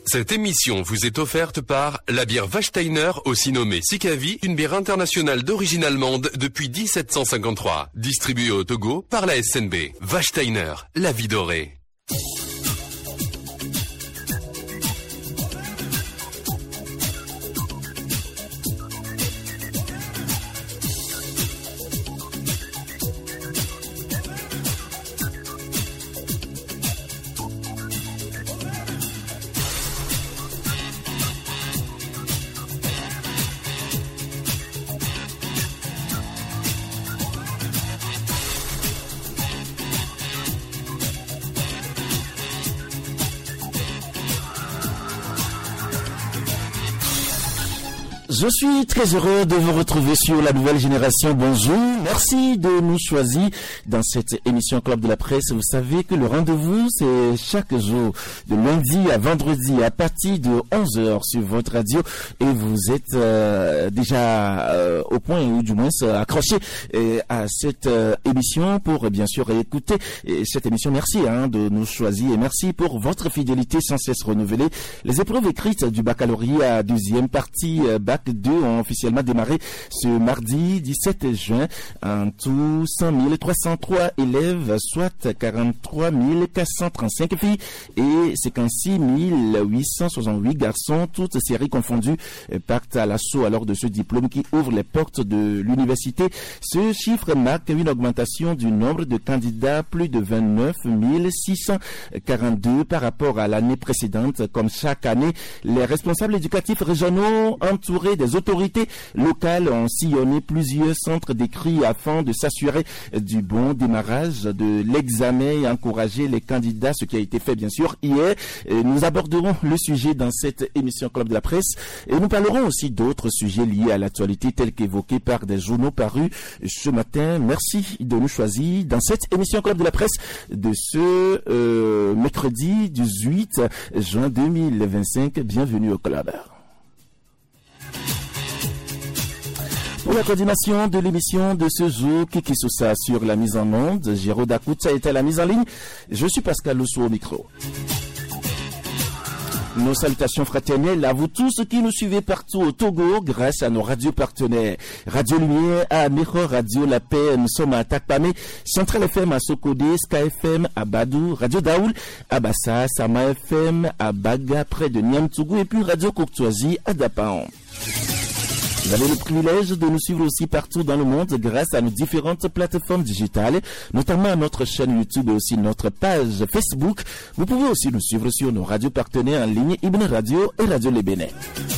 Cette émission vous est offerte par la bière Wachsteiner, aussi nommée Sikavi, une bière internationale d'origine allemande depuis 1753. Distribuée au Togo par la SNB. Wachsteiner, la vie dorée. Je suis très heureux de vous retrouver sur la nouvelle génération. Bonjour, merci de nous choisir dans cette émission Club de la Presse. Vous savez que le rendez-vous, c'est chaque jour, de lundi à vendredi, à partir de 11h sur votre radio. Et vous êtes déjà au point, ou du moins accroché à cette émission pour bien sûr écouter cette émission. Merci de nous choisir et merci pour votre fidélité sans cesse renouvelée. Les épreuves écrites du baccalauréat deuxième partie bac 2 ont officiellement démarré ce mardi 17 juin. En tout, 100 303 élèves, soit 43 435 filles et 56 868 garçons, toutes séries confondues, partent à l'assaut alors de ce diplôme qui ouvre les portes de l'université. Ce chiffre marque une augmentation du nombre de candidats, plus de 29 642 par rapport à l'année précédente. Comme chaque année, les responsables éducatifs régionaux entourés des autorités locales ont sillonné plusieurs centres d'écrit afin de s'assurer du bon démarrage de l'examen et encourager les candidats, ce qui a été fait bien sûr hier. Nous aborderons le sujet dans cette émission Club de la Presse et nous parlerons aussi d'autres sujets liés à l'actualité tels qu'évoqués par des journaux parus ce matin. Merci de nous choisir dans cette émission Club de la Presse de ce mercredi 18 juin 2025. Bienvenue au club. Pour la coordination de l'émission de ce jour, Kiki Sousa sur la mise en onde, Géraud Dakoutsa est à la mise en ligne. Je suis Pascal Loussou au micro. Nos salutations fraternelles à vous tous qui nous suivez partout au Togo grâce à nos radios partenaires. Radio Lumière à Miro, Radio La Paix, nous sommes à Takpame, Central FM à Sokodé, Ska FM à Badou, Radio Daoul à Bassa, Sama FM à Baga près de Niamtougou et puis Radio Courtoisie à Dapaon. Vous avez le privilège de nous suivre aussi partout dans le monde grâce à nos différentes plateformes digitales, notamment à notre chaîne YouTube et aussi notre page Facebook. Vous pouvez aussi nous suivre sur nos radios partenaires en ligne, Ibn Radio et Radio Les Bénin.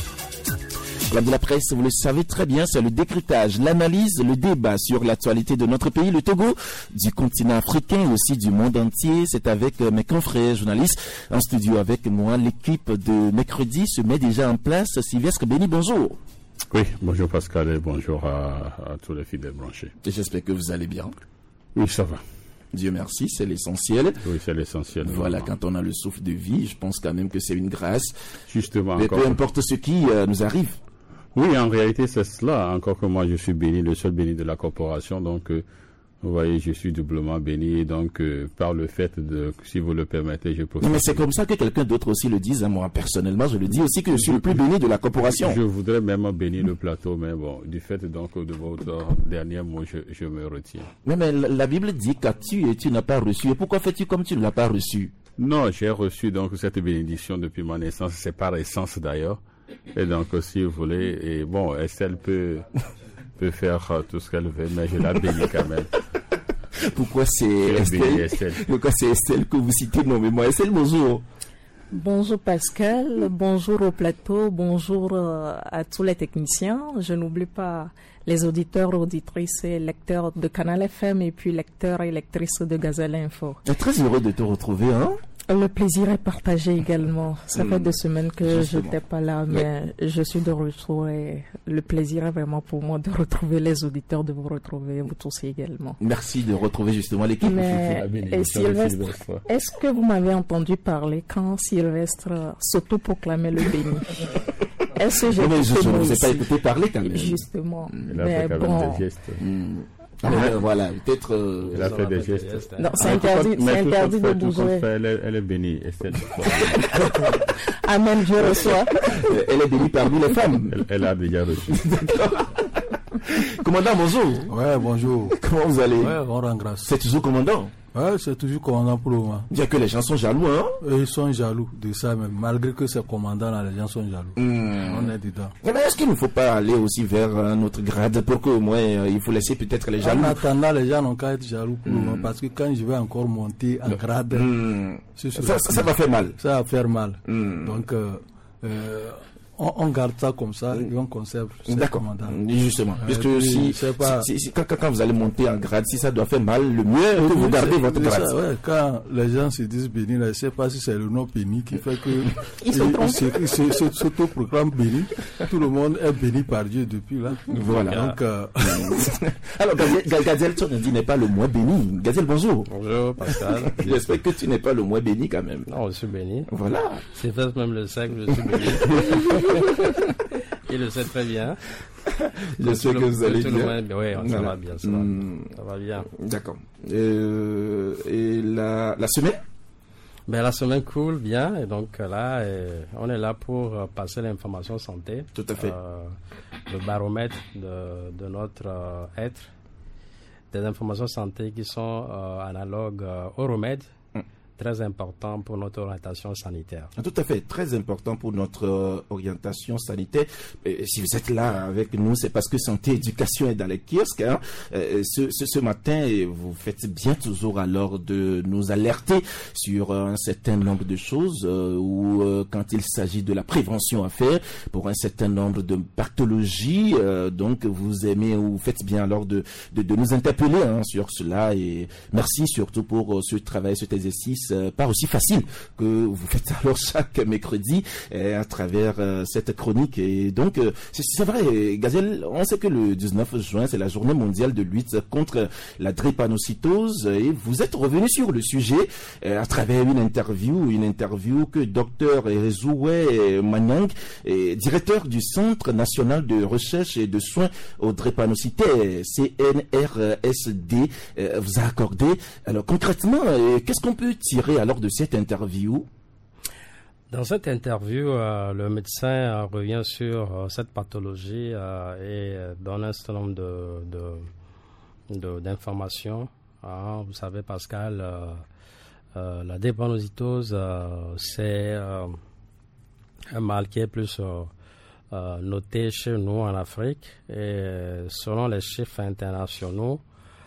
Club de la Presse, vous le savez très bien, c'est le décryptage, l'analyse, le débat sur l'actualité de notre pays, le Togo, du continent africain et aussi du monde entier. C'est avec mes confrères journalistes en studio avec moi. L'équipe de mercredi se met déjà en place. Sylvestre Béni, bonjour. Oui, bonjour Pascal et bonjour à tous les fidèles branchés. Et j'espère que vous allez bien. Oui, ça va. Dieu merci, c'est l'essentiel. Oui, c'est l'essentiel. Voilà, vraiment. quand on a le souffle de vie, je pense quand même que c'est une grâce. Justement. Mais peu importe ce qui nous arrive. Oui, en réalité, c'est cela. Encore que moi, je suis béni, le seul béni de la corporation. Donc, vous voyez, je suis doublement béni. Et donc, par le fait de, si vous le permettez, je profite. Mais c'est comme ça que quelqu'un d'autre aussi le dise. Moi, personnellement, je le dis aussi que je suis le plus béni de la corporation. Je voudrais même bénir le plateau, mais bon, du fait donc de votre dernier mot, je me retiens. Mais la Bible dit qu'as-tu et tu n'as pas reçu. Et pourquoi fais-tu comme tu ne l'as pas reçu? Non, j'ai reçu donc cette bénédiction depuis ma naissance. C'est par essence d'ailleurs. Et donc, si vous voulez, et bon, Estelle peut faire tout ce qu'elle veut, mais je la bénis quand même. Pourquoi c'est Estelle? Pourquoi c'est Estelle que vous citez? Non, mais moi, Estelle, bonjour. Bonjour Pascal, bonjour au plateau, bonjour à tous les techniciens. Je n'oublie pas les auditeurs, auditrices et lecteurs de Canal FM et puis lecteurs et lectrices de Gazelle Info. Je suis très heureux de te retrouver, hein? Le plaisir est partagé également. Ça fait 2 semaines que je n'étais pas là, mais je suis de retour et le plaisir est vraiment pour moi de retrouver les auditeurs, de vous retrouver vous tous également. Merci de retrouver justement l'équipe. Et Sylvestre, est-ce que vous m'avez entendu parler quand Sylvestre s'autoproclamait le béni? Est-ce que je ne vous ai pas écouté parler quand même. Justement. Mais bon, Voilà, peut-être... Elle a fait des gestes. Non, c'est interdit de bouger. Elle est bénie. Amen, je reçois. Elle est bénie parmi les femmes. Elle a déjà reçu. Commandant, bonjour. Ouais, bonjour. Comment vous allez? Ouais, on rend grâce. C'est toujours commandant? Ouais, c'est toujours commandant pour le moment. Bien que les gens sont jaloux, hein? Ils sont jaloux de ça, mais malgré que c'est commandant, là, les gens sont jaloux. On est dedans. Mais est-ce qu'il ne faut pas aller aussi vers un autre grade pour qu'au moins il faut laisser peut-être les jaloux? En attendant, les gens n'ont qu'à être jaloux pour le moment, parce que quand je vais encore monter en grade, ça va faire mal. Ça va faire mal. Donc, on garde ça comme ça et on conserve. D'accord. Justement. Parce que quand vous allez monter en grade, si ça doit faire mal, le mieux est que vous gardez votre grade. Ouais, quand les gens se disent béni, je ne sais pas si c'est le nom béni qui fait que ils s'autoproclament béni. Tout le monde est béni par Dieu depuis là. Voilà. Donc, alors, Gadiel, tu n'est pas le moins béni. Gadiel, bonjour. Bonjour, Pascal. J'espère que tu n'es pas le moins béni quand même. Non, je suis béni. Voilà. C'est fait même le siècle, je suis béni. Il le sait très bien. J'espère que vous allez bien. Oui, ça va bien. Ça va bien. D'accord. Et la semaine? Ben, la semaine coule bien. Et donc là, on est là pour passer l'information santé. Tout à fait. Le baromètre de notre être. Des informations santé qui sont analogues au remède. Très important pour notre orientation sanitaire. Tout à fait, très important pour notre orientation sanitaire. Et si vous êtes là avec nous, c'est parce que santé éducation est dans les kiosques. Hein. Ce matin, vous faites bien toujours alors de nous alerter sur un certain nombre de choses ou quand il s'agit de la prévention à faire pour un certain nombre de pathologies. Donc, vous aimez ou faites bien alors de nous interpeller sur cela. Et merci surtout pour ce travail, cet exercice pas aussi facile que vous faites alors chaque mercredi à travers cette chronique. Et donc, c'est vrai, Gadiel, on sait que le 19 juin, c'est la journée mondiale de lutte contre la drépanocytose et vous êtes revenu sur le sujet à travers une interview que Dr Rezoué Manyang, directeur du Centre national de recherche et de soins aux drépanocytaires, CNRSD, vous a accordé. Alors concrètement, qu'est-ce qu'on peut tirer alors de cette interview? Dans cette interview, le médecin revient sur cette pathologie et donne un certain nombre d'informations. Vous savez, Pascal, la drépanocytose, c'est un mal qui est plus noté chez nous en Afrique. Et selon les chiffres internationaux,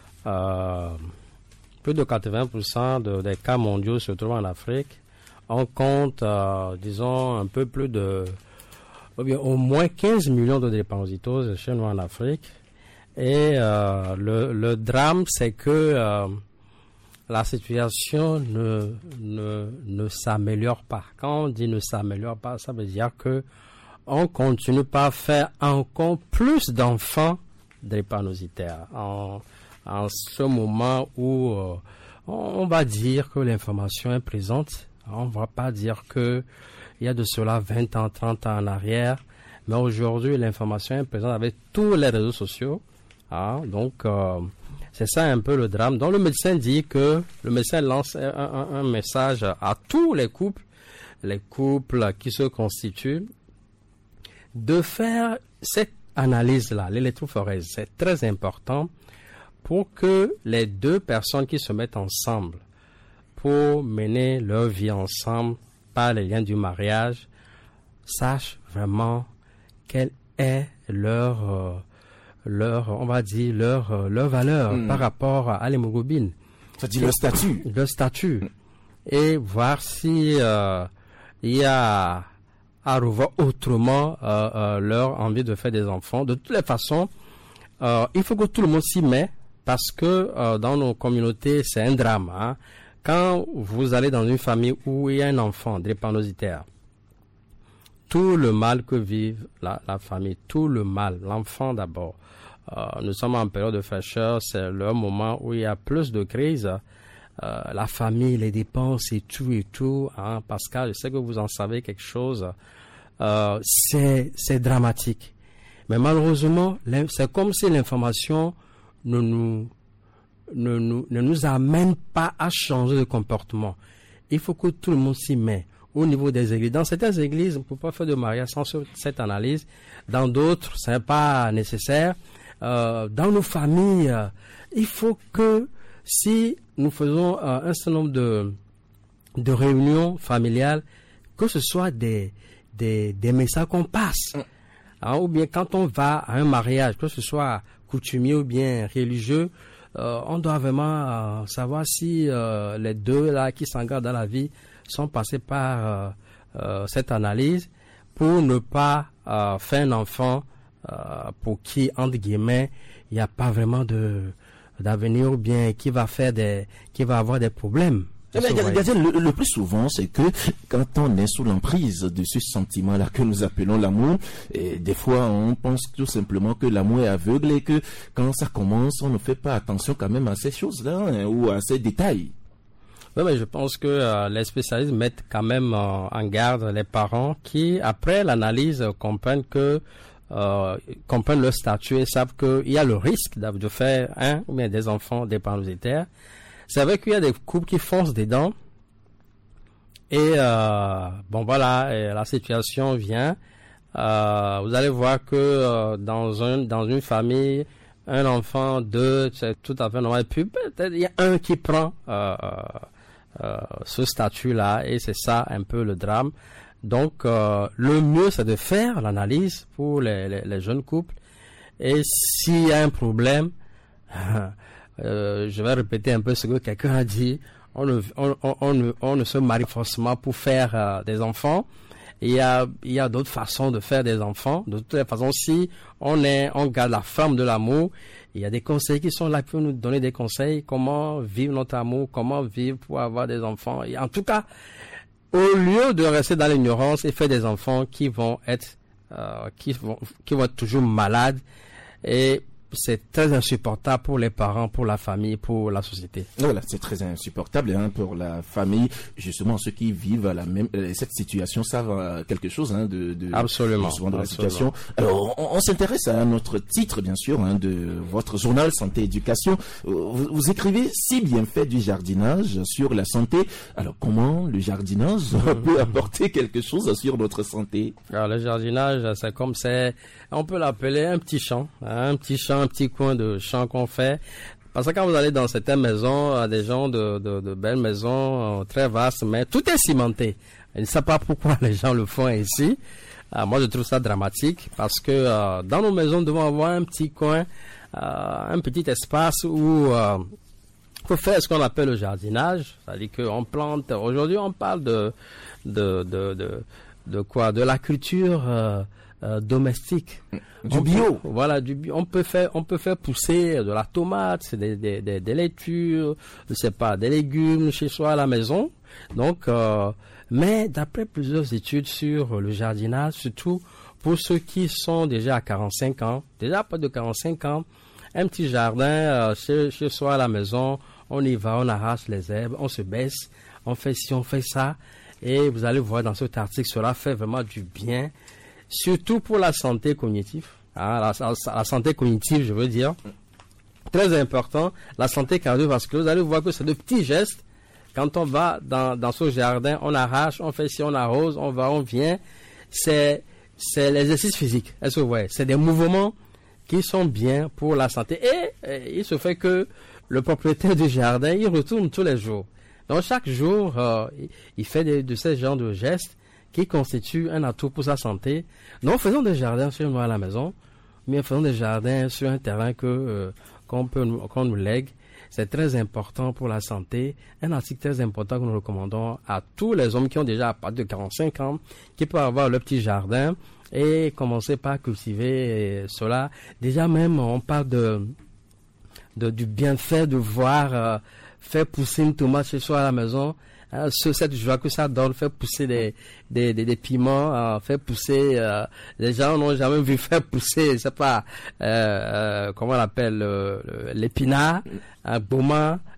plus de 80% des cas mondiaux se trouvent en Afrique. On compte, disons, un peu plus de... au moins 15 millions de drépanocytoses chez nous en Afrique. Et le drame, c'est que la situation ne s'améliore pas. Quand on dit ne s'améliore pas, ça veut dire que on continue pas à faire encore plus d'enfants drépanocytaires. En ce moment où on va dire que l'information est présente, on ne va pas dire qu'il y a de cela 20 ans, 30 ans en arrière, mais aujourd'hui l'information est présente avec tous les réseaux sociaux. Donc c'est ça un peu le drame. Donc le médecin dit que le médecin lance un message à tous les couples qui se constituent, de faire cette analyse-là, l'électrophorèse. C'est très important pour que les deux personnes qui se mettent ensemble pour mener leur vie ensemble par les liens du mariage sachent vraiment quelle est leur valeur par rapport à l'hémoglobine. C'est-à-dire le statut. Et voir si il y a à revoir autrement leur envie de faire des enfants. De toutes les façons, il faut que tout le monde s'y mette. Parce que dans nos communautés, c'est un drame. Quand vous allez dans une famille où il y a un enfant drépanocytaire, tout le mal que vive la famille, tout le mal, l'enfant d'abord. Nous sommes en période de fraîcheur, c'est le moment où il y a plus de crises. La famille, les dépenses et tout. Pascal, je sais que vous en savez quelque chose. C'est dramatique. Mais malheureusement, c'est comme si l'information ne nous amène pas à changer de comportement. Il faut que tout le monde s'y mette. Au niveau des églises, dans certaines églises, on ne peut pas faire de mariage sans cette analyse. Dans d'autres, ce n'est pas nécessaire. Dans nos familles, il faut que si nous faisons un certain nombre de réunions familiales, que ce soit des messages qu'on passe. Ou bien quand on va à un mariage, que ce soit coutumier ou bien religieux, on doit vraiment savoir si les deux là qui s'engagent dans la vie sont passés par cette analyse pour ne pas faire un enfant pour qui, entre guillemets, il n'y a pas vraiment d'avenir ou bien qui va avoir des problèmes. Le plus souvent, c'est que quand on est sous l'emprise de ce sentiment-là que nous appelons l'amour, et des fois on pense tout simplement que l'amour est aveugle et que quand ça commence, on ne fait pas attention quand même à ces choses-là ou à ces détails. Oui, mais je pense que les spécialistes mettent quand même en garde les parents qui, après l'analyse, comprennent le statut et savent qu'il y a le risque de faire un ou bien des enfants dépensités. C'est vrai qu'il y a des couples qui foncent dedans et la situation vient. Vous allez voir que dans une famille, un enfant, deux, c'est tout à fait normal. Puis peut-être il y a un qui prend ce statut-là et c'est ça un peu le drame. Donc le mieux c'est de faire l'analyse pour les jeunes couples et s'il y a un problème, je vais répéter un peu ce que quelqu'un a dit, on ne se marie forcément pour faire des enfants. Il y a d'autres façons de faire des enfants. De toutes les façons, si on garde la flamme de l'amour, il y a des conseils qui sont là pour nous donner des conseils, comment vivre notre amour, comment vivre pour avoir des enfants. Et en tout cas, au lieu de rester dans l'ignorance et faire des enfants qui vont être toujours malades et c'est très insupportable pour les parents, pour la famille, pour la société. Voilà, c'est très insupportable pour la famille. Justement, ceux qui vivent cette situation savent quelque chose absolument, de la situation. Alors, on s'intéresse à notre titre, bien sûr, de votre journal Santé Éducation. Vous écrivez 6 bienfaits du jardinage sur la santé. Alors, comment le jardinage peut apporter quelque chose sur notre santé? Alors, le jardinage, on peut l'appeler un petit champ, un petit coin de champ qu'on fait. Parce que quand vous allez dans certaines maisons, des gens de belles maisons très vastes, mais tout est cimenté. Je ne sais pas pourquoi les gens le font ici. Moi, je trouve ça dramatique parce que dans nos maisons, nous devons avoir un petit coin, un petit espace où il faut faire ce qu'on appelle le jardinage. C'est-à-dire qu'on plante. Aujourd'hui, on parle de quoi? De la culture domestique. Du bio. Voilà, du bio. On peut faire pousser de la tomate, des laitures, je sais pas, des légumes chez soi à la maison. Donc, mais d'après plusieurs études sur le jardinage, surtout pour ceux qui sont déjà à 45 ans, déjà pas de 45 ans, un petit jardin chez soi à la maison, on y va, on arrache les herbes, on se baisse, on fait ci, on fait ça, et vous allez voir dans cet article, cela fait vraiment du bien. Surtout pour la santé cognitive, la santé cognitive, je veux dire, très important, la santé cardiovasculaire, vous allez voir que c'est de petits gestes, quand on va dans ce jardin, on arrache, on fait ci, on arrose, on va, on vient, c'est l'exercice physique, est-ce que vous voyez, c'est des mouvements qui sont bien pour la santé, et il se fait que le propriétaire du jardin, il retourne tous les jours, donc chaque jour, il fait de ces genres de gestes, qui constitue un atout pour sa santé. Non, faisons des jardins sur nous à la maison, mais faisons des jardins sur un terrain qu'on nous lègue. C'est très important pour la santé. Un article très important que nous recommandons à tous les hommes qui ont déjà à partir de 45 ans, qui peuvent avoir leur petit jardin et commencer par cultiver cela. Déjà même, on parle du bienfait de voir faire pousser une tomate chez soi à la maison. Cette joie que ça donne, faire pousser des piments, faire pousser, les gens n'ont jamais vu faire pousser, je sais pas, comment on l'appelle, l'épinard, boma,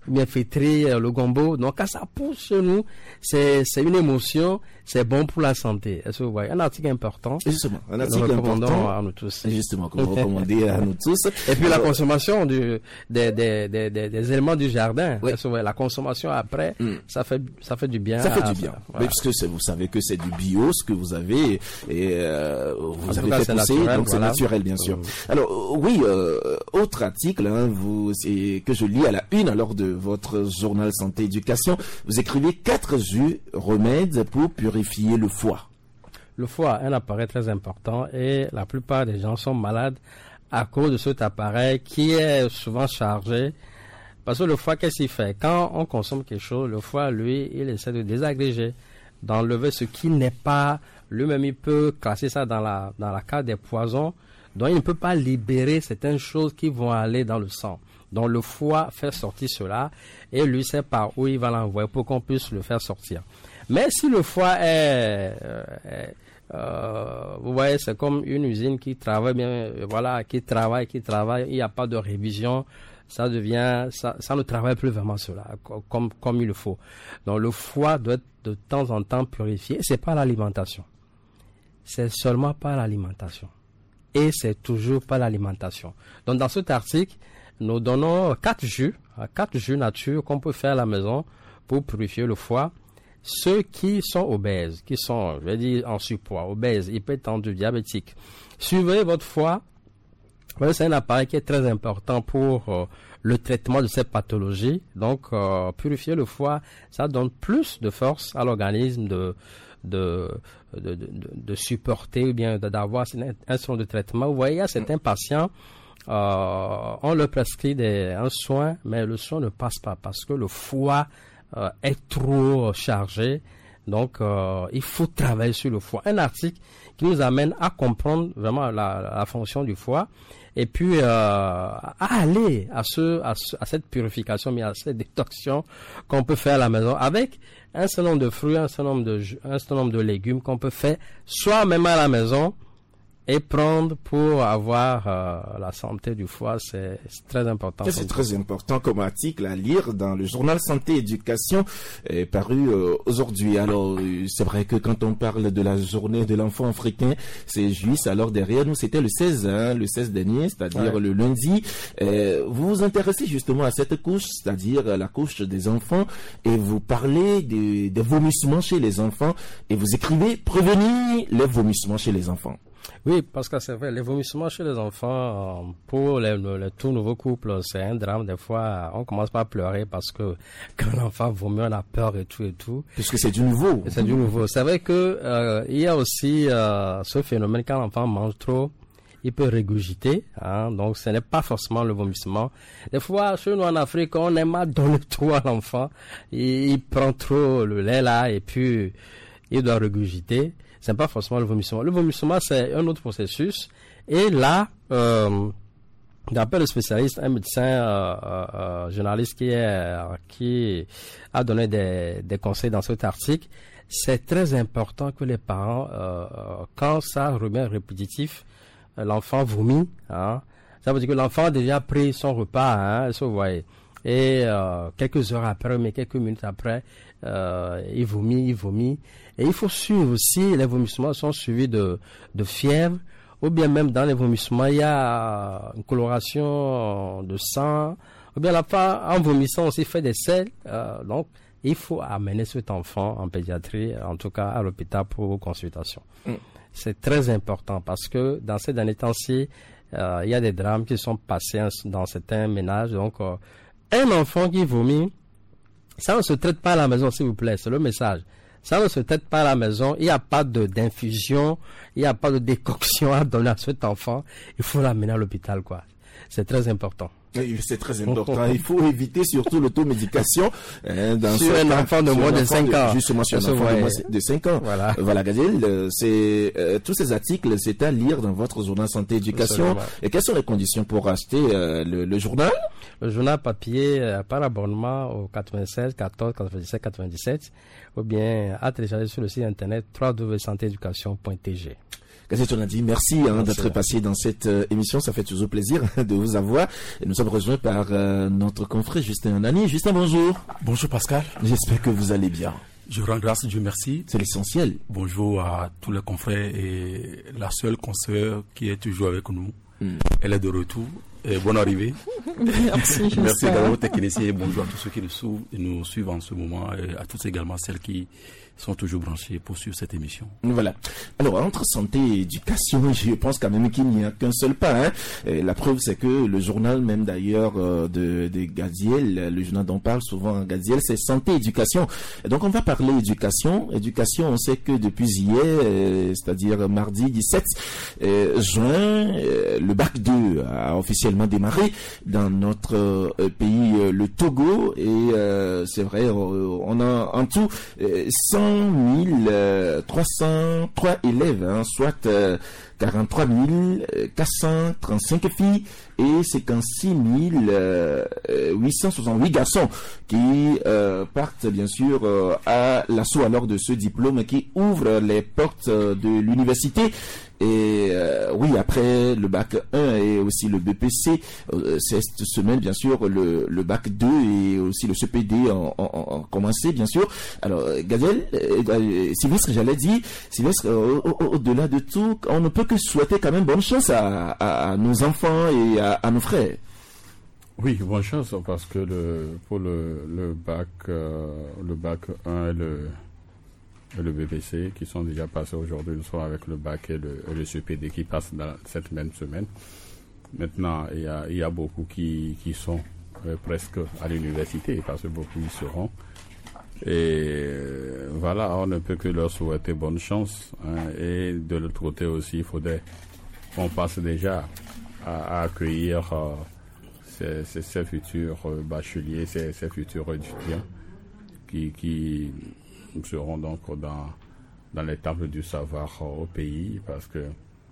bien fêter le gombo. Donc quand ça pousse chez nous, c'est une émotion, c'est bon pour la santé. Est-ce que vous voyez? Un article important. Justement, un article important à nous tous. Justement, que vous recommandez à nous tous. Et puis la consommation des éléments du jardin. Oui. Est-ce que vous voyez? La consommation après, ça fait du bien. Ça fait du bien. Voilà. Oui, puisque vous savez que c'est du bio, ce que vous avez, et vous avez fait pousser, naturel, donc c'est naturel, bien sûr. Alors, oui, autre article, hein, que je lis à la une, lors de votre journal Santé Éducation, vous écrivez 4 remèdes pour purifier le foie. Le foie est un appareil très important et la plupart des gens sont malades à cause de cet appareil qui est souvent chargé. Parce que le foie, qu'est-ce qu'il fait? Quand on consomme quelque chose, le foie, lui, il essaie de désagréger, d'enlever ce qui n'est pas lui-même. Il peut classer ça dans la carte des poisons. Donc, il ne peut pas libérer certaines choses qui vont aller dans le sang. Donc, le foie fait sortir cela et lui sait par où il va l'envoyer pour qu'on puisse le faire sortir. Mais si le foie vous voyez, c'est comme une usine qui travaille bien, voilà, qui travaille, il n'y a pas de révision, ça ne travaille plus vraiment cela, comme il le faut. Donc, le foie doit être de temps en temps purifié. C'est pas l'alimentation. C'est seulement pas l'alimentation. Et c'est toujours pas l'alimentation. Donc, dans cet article, nous donnons 4 jus nature qu'on peut faire à la maison pour purifier le foie. Ceux qui sont obèses, qui sont, je vais dire, en surpoids, obèses, hypertendus, diabétiques, suivez votre foie. C'est un appareil qui est très important pour le traitement de cette pathologie. Donc, purifier le foie, ça donne plus de force à l'organisme de supporter ou bien d'avoir un soin de traitement. Vous voyez, il y a certains patients, on leur prescrit un soin, mais le soin ne passe pas parce que le foie est trop chargé. Donc, il faut travailler sur le foie. Un article qui nous amène à comprendre vraiment la fonction du foie et puis à aller à cette purification, mais à cette détoxion qu'on peut faire à la maison avec un certain nombre de fruits, un certain nombre de légumes qu'on peut faire soi-même à la maison et prendre pour avoir la santé du foie. C'est très important. C'est très important comme article à lire dans le journal Santé Éducation paru aujourd'hui. Alors, c'est vrai que quand on parle de la journée de l'enfant africain, c'est juste. Alors, derrière nous, c'était le 16, le 16 dernier, c'est-à-dire le lundi. Vous vous intéressez justement à cette couche, c'est-à-dire la couche des enfants, et vous parlez des vomissements chez les enfants, et vous écrivez « Prévenir les vomissements chez les enfants ». Oui, parce que c'est vrai, les vomissements chez les enfants, pour les tout nouveaux couples, c'est un drame. Des fois, on commence pas à pleurer parce que quand l'enfant vomit, on a peur et tout. Puisque c'est du nouveau. C'est du nouveau. C'est vrai que il y a aussi ce phénomène, quand l'enfant mange trop, il peut régurgiter, donc ce n'est pas forcément le vomissement. Des fois, chez nous en Afrique, on aime à donner trop à l'enfant. Il prend trop le lait là et puis il doit régurgiter. C'est pas forcément le vomissement. Le vomissement, c'est un autre processus. Et là, d'après le spécialiste, un médecin journaliste qui a donné des conseils dans cet article, c'est très important que les parents, quand ça revient répétitif, l'enfant vomit, ça veut dire que l'enfant a déjà pris son repas, vous voyez. Et quelques heures après, mais quelques minutes après, il vomit. Et il faut suivre aussi, les vomissements sont suivis de fièvre, ou bien même dans les vomissements, il y a une coloration de sang, ou bien l'enfant, en vomissant aussi, fait des selles. Donc, il faut amener cet enfant en pédiatrie, en tout cas à l'hôpital pour consultation. C'est très important parce que dans ces derniers temps-ci, il y a des drames qui sont passés dans certains ménages. Donc, un enfant qui vomit, ça ne se traite pas à la maison, s'il vous plaît, c'est le message. Ça ne se traite pas à la maison, il n'y a pas d'infusion, il n'y a pas de décoction à donner à cet enfant. Il faut l'amener à l'hôpital, quoi. C'est très important. Oui, c'est très important. Il faut éviter surtout l'automédication sur un enfant de moins de 5 ans. Justement, sur un enfant de 5 ans. Voilà, Gadiel, tous ces articles, c'est à lire dans votre journal Santé Éducation. Et quelles sont les conditions pour acheter le journal? Le journal papier par abonnement au 96 14 97 97 ou bien à télécharger sur le site internet www.santéeducation.tg. Gazette on a dit merci d'être passé dans cette émission, ça fait toujours plaisir de vous avoir. Et nous sommes rejoints par notre confrère Justin Onani. Justin, bonjour. Bonjour Pascal. J'espère que vous allez bien. Je rends grâce, Dieu merci. C'est l'essentiel. Bonjour à tous les confrères et la seule consoeur qui est toujours avec nous. Elle est de retour. Et bonne arrivée. Merci d'avoir vos techniciens. Bonjour à tous ceux qui nous suivent en ce moment et à toutes également celles qui sont toujours branchés pour suivre cette émission. Voilà. Alors, entre santé et éducation, je pense quand même qu'il n'y a qu'un seul pas. La preuve, c'est que le journal, même d'ailleurs, de Gaziel, le journal dont parle souvent Gaziel, c'est santé et éducation. Et donc, on va parler éducation. Éducation, on sait que depuis hier, c'est-à-dire mardi 17 juin, le bac 2 a officiellement démarré dans notre pays, le Togo. Et c'est vrai, on a en tout 100 303 élèves, soit 43 435 filles et 56 868 garçons qui partent bien sûr à l'assaut alors de ce diplôme qui ouvre les portes de l'université. Et oui, après le bac 1 et aussi le BPC, cette semaine bien sûr le bac 2 et aussi le CPD ont commencé bien sûr. Alors Gaziel, Sylvestre, j'allais dire, Sylvestre, au-delà de tout, on ne peut que souhaiter quand même bonne chance à nos enfants et à nos frères. Oui, bonne chance parce que pour le bac 1 et le BPC qui sont déjà passés aujourd'hui, nous sommes avec le bac et le CPD qui passent dans cette même semaine. Maintenant, il y a beaucoup qui sont presque à l'université parce que beaucoup y seront. Et voilà, on ne peut que leur souhaiter bonne chance. Et de l'autre côté aussi, il faudrait qu'on passe déjà à accueillir ces futurs bacheliers, ces futurs étudiants qui seront donc dans les tables du savoir au pays, parce que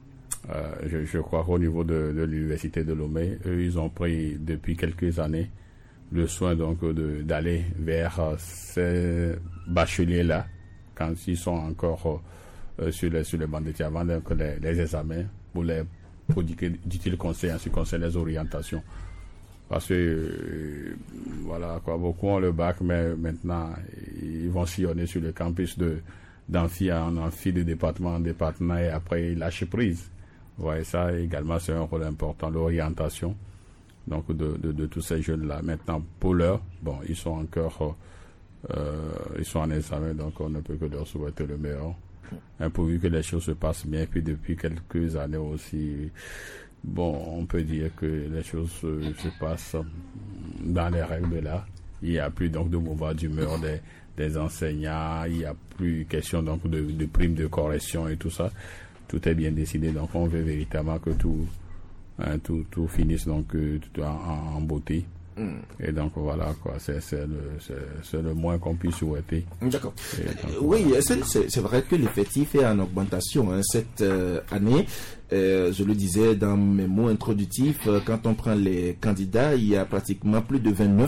je crois qu'au niveau de l'université de Lomé, eux, ils ont pris depuis quelques années le soin donc d'aller vers ces bacheliers-là quand ils sont encore sur les bancs d'études avant donc les examens pour les prodiguer d'utiles conseils en ce qui concerne les orientations. Parce que voilà quoi, beaucoup ont le bac, mais maintenant ils vont sillonner sur le campus d'amphi en amphi, de département en département, et après ils lâchent prise. Ouais, ça également c'est un rôle important, l'orientation donc de tous ces jeunes là. Maintenant pour l'heure, bon, ils sont encore ils sont en examen, donc on ne peut que leur souhaiter le meilleur, pourvu que les choses se passent bien. Puis depuis quelques années aussi, bon, on peut dire que les choses se passent dans les règles là. Il n'y a plus donc de mouvement d'humeur des enseignants, il n'y a plus question donc de primes de correction et tout ça. Tout est bien décidé, donc on veut véritablement que tout finisse donc en beauté. Et donc voilà quoi, c'est le moins qu'on puisse souhaiter. D'accord. Oui, c'est vrai que l'effectif est en augmentation cette année. Je le disais dans mes mots introductifs, quand on prend les candidats, il y a pratiquement plus de 29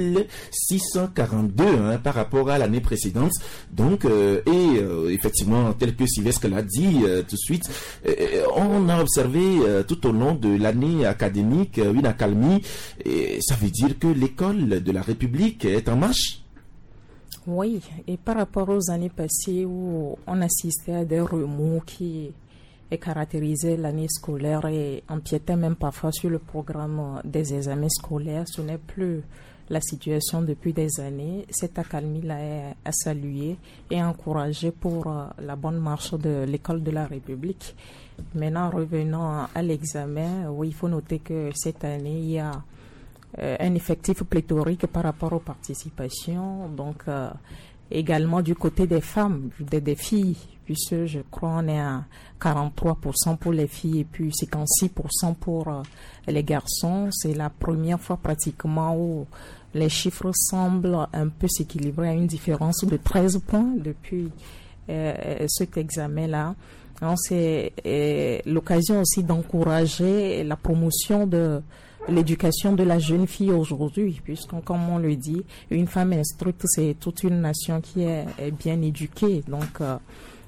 642 par rapport à l'année précédente. Donc, effectivement, tel que Sylvestre l'a dit tout de suite, on a observé tout au long de l'année académique une accalmie. Et ça veut dire que l'école de la République est en marche. Oui, et par rapport aux années passées où on assistait à des remous qui caractérisaient l'année scolaire et empiétaient même parfois sur le programme des examens scolaires, ce n'est plus la situation depuis des années. Cette accalmie-là est à saluer et à encourager pour la bonne marche de l'école de la République. Maintenant, revenons à l'examen, oui, il faut noter que cette année, il y a un effectif pléthorique par rapport aux participations, donc également du côté des femmes, des filles, puisque je crois on est à 43% pour les filles et puis 56% pour les garçons. C'est la première fois pratiquement où les chiffres semblent un peu s'équilibrer à une différence de 13 points depuis cet examen-là. C'est l'occasion aussi d'encourager la promotion de l'éducation de la jeune fille aujourd'hui, puisque comme on le dit, une femme instruite, c'est toute une nation qui est bien éduquée. Donc,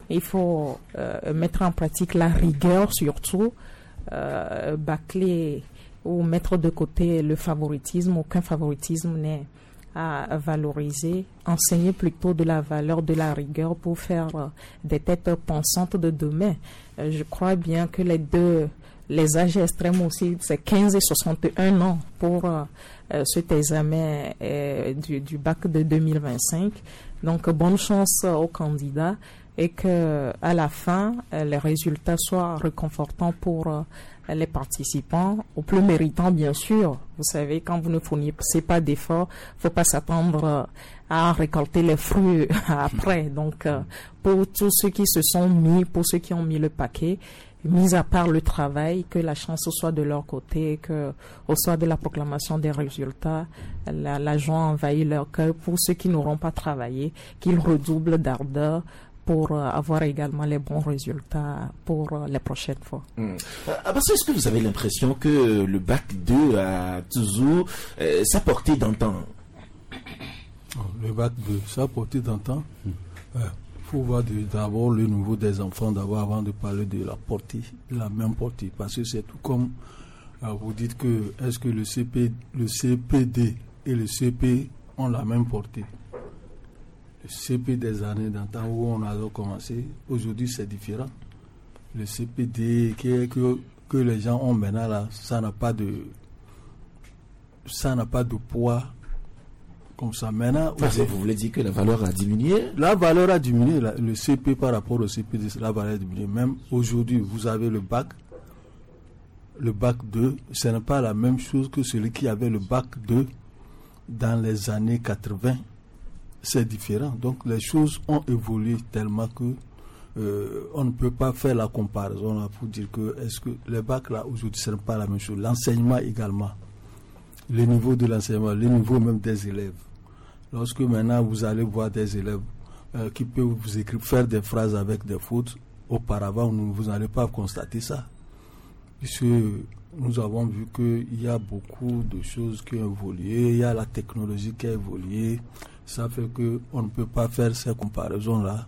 Il faut mettre en pratique la rigueur surtout, bâcler ou mettre de côté le favoritisme. Aucun favoritisme n'est à valoriser. Enseigner plutôt de la valeur de la rigueur pour faire des têtes pensantes de demain. Je crois bien que les âges extrêmes aussi, c'est 15 et 61 ans pour cet examen du bac de 2025. Donc, bonne chance aux candidats et que à la fin, les résultats soient réconfortants pour les participants, aux plus méritants, bien sûr. Vous savez, quand vous ne fournissez pas d'efforts, faut pas s'attendre à récolter les fruits après. Donc, pour tous ceux qui se sont mis, pour ceux qui ont mis le paquet, mis à part le travail, que la chance soit de leur côté, que au soir de la proclamation des résultats, la joie envahit leur cœur. Pour ceux qui n'auront pas travaillé, qu'ils redoublent d'ardeur pour avoir également les bons résultats pour les prochaines fois. Est-ce que vous avez l'impression que le bac 2 a toujours sa portée d'antan? Le bac 2, sa portée d'antan. Faut voir d'abord le niveau des enfants d'abord avant de parler de la portée, la même portée, parce que c'est tout comme vous dites que est-ce que le CPD et le CP ont la même portée. Le CP des années d'antan où on a commencé, aujourd'hui c'est différent. Le CPD que les gens ont maintenant là, ça n'a pas de poids. Comme ça, maintenant, vous voulez dire que la valeur a diminué? La valeur a diminué. Le CP par rapport au CPD, la valeur a diminué. Même aujourd'hui, vous avez le bac 2, ce n'est pas la même chose que celui qui avait le bac 2 dans les années 80. C'est différent. Donc les choses ont évolué tellement que on ne peut pas faire la comparaison là, pour dire que est-ce que les bacs là aujourd'hui ce n'est pas la même chose. L'enseignement également, le niveau de l'enseignement, le niveau même des élèves. Lorsque maintenant vous allez voir des élèves qui peuvent vous écrire, faire des phrases avec des fautes, auparavant vous n'allez pas constater ça. Puisque nous avons vu qu'il y a beaucoup de choses qui ont évolué, il y a la technologie qui a évolué, ça fait qu'on ne peut pas faire ces comparaisons-là.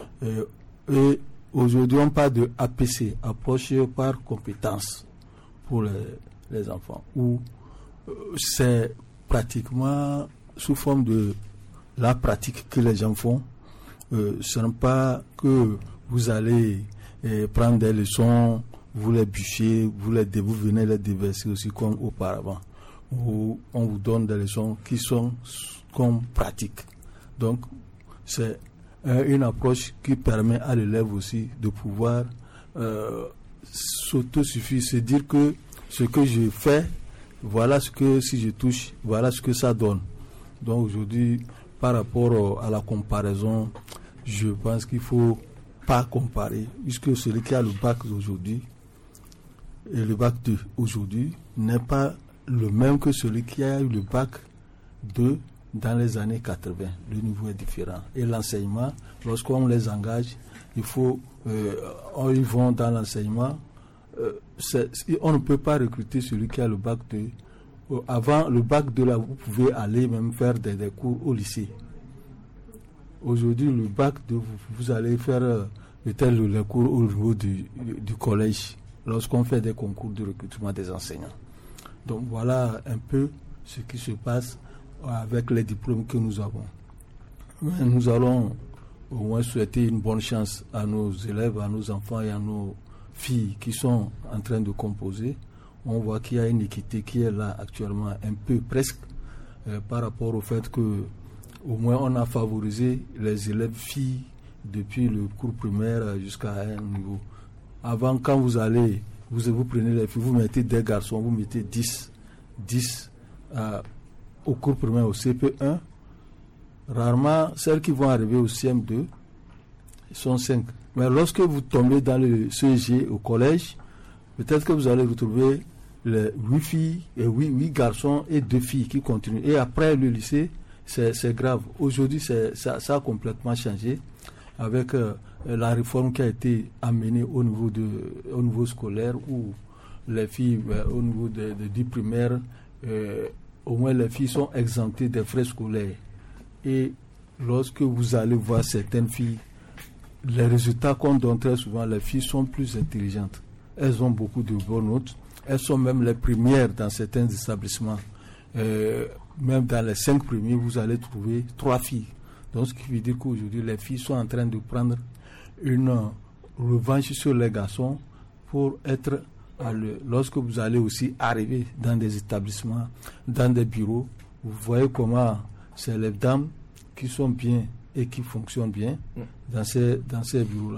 Et aujourd'hui on parle de APC, approche par compétence pour les enfants, où c'est pratiquement sous forme de la pratique que les gens font. Ce n'est pas que vous allez prendre des leçons, vous les bûchez, vous venez les déverser aussi comme auparavant. Où on vous donne des leçons qui sont comme pratiques. Donc, c'est une approche qui permet à l'élève aussi de pouvoir s'autosuffire, se dire que ce que je fais, voilà ce que si je touche, voilà ce que ça donne. Donc aujourd'hui, par rapport à la comparaison, je pense qu'il ne faut pas comparer, puisque celui qui a le bac aujourd'hui et le bac 2 aujourd'hui n'est pas le même que celui qui a eu le bac 2 dans les années 80. Le niveau est différent. Et l'enseignement, lorsqu'on les engage, il faut, ils vont dans l'enseignement. On ne peut pas recruter celui qui a le bac 2. Avant le bac 2, là, vous pouvez aller même faire des cours au lycée. Aujourd'hui, le bac 2, vous allez faire peut-être les cours au niveau du collège, lorsqu'on fait des concours de recrutement des enseignants. Donc voilà un peu ce qui se passe avec les diplômes que nous avons. Mais nous allons au moins souhaiter une bonne chance à nos élèves, à nos enfants et à nos filles qui sont en train de composer. On voit qu'il y a une équité qui est là actuellement, un peu presque, par rapport au fait que au moins on a favorisé les élèves filles depuis le cours primaire jusqu'à un niveau. Avant, quand vous allez, vous prenez les filles, vous mettez des garçons, vous mettez 10 au cours primaire, au CP1. Rarement, celles qui vont arriver au CM2 sont 5. Mais lorsque vous tombez dans le CEG au collège, peut-être que vous allez retrouver les 8 filles, et 8 garçons et 2 filles qui continuent. Et après le lycée, c'est grave. Aujourd'hui, ça a complètement changé avec la réforme qui a été amenée au niveau scolaire, où les filles, au niveau du primaire, au moins les filles sont exemptées des frais scolaires. Et lorsque vous allez voir certaines filles, les résultats qu'on donne très souvent, les filles sont plus intelligentes. Elles ont beaucoup de bonnes notes. Elles sont même les premières dans certains établissements. Même dans les 5 premiers, vous allez trouver 3 filles. Donc, ce qui veut dire qu'aujourd'hui, les filles sont en train de prendre une revanche sur les garçons pour être, lorsque vous allez aussi arriver dans des établissements, dans des bureaux, vous voyez comment c'est les dames qui sont bien et qui fonctionnent bien dans ces bureaux-là.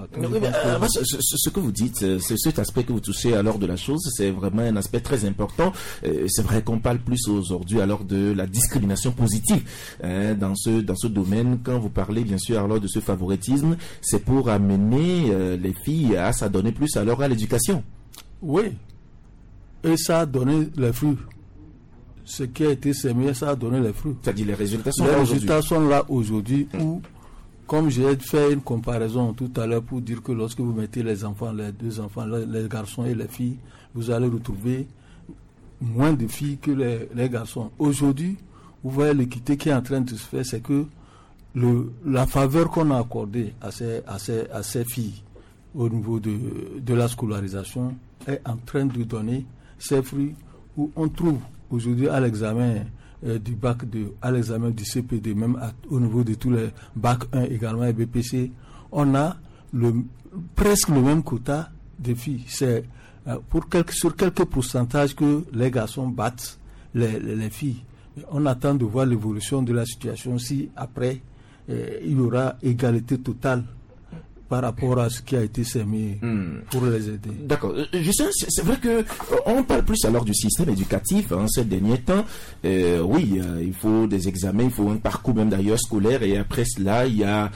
Ce que vous dites, c'est cet aspect que vous touchez alors de la chose, c'est vraiment un aspect très important. C'est vrai qu'on parle plus aujourd'hui alors de la discrimination positive dans ce domaine. Quand vous parlez bien sûr alors de ce favoritisme, c'est pour amener les filles à s'adonner plus alors à l'éducation. Oui, et ça a donné les fruits. Ce qui a été semé, ça a donné les fruits. C'est-à-dire les résultats sont là aujourd'hui où, comme j'ai fait une comparaison tout à l'heure pour dire que lorsque vous mettez les enfants, les 2 enfants, les garçons et les filles, vous allez retrouver moins de filles que les garçons. Aujourd'hui, vous voyez l'équité qui est en train de se faire, c'est que la faveur qu'on a accordée à ces filles au niveau de la scolarisation est en train de donner ses fruits où on trouve aujourd'hui à l'examen du bac, à l'examen du CPD, même au niveau de tous les bac 1 également et BPC, on a presque le même quota de filles. C'est sur quelques pourcentages que les garçons battent les filles. On attend de voir l'évolution de la situation si après il y aura égalité totale par rapport à ce qui a été semé pour les aider. D'accord. Justin, c'est vrai que on parle plus alors du système éducatif ces derniers temps. Oui, il faut des examens, il faut un parcours même d'ailleurs scolaire, et après cela, il y a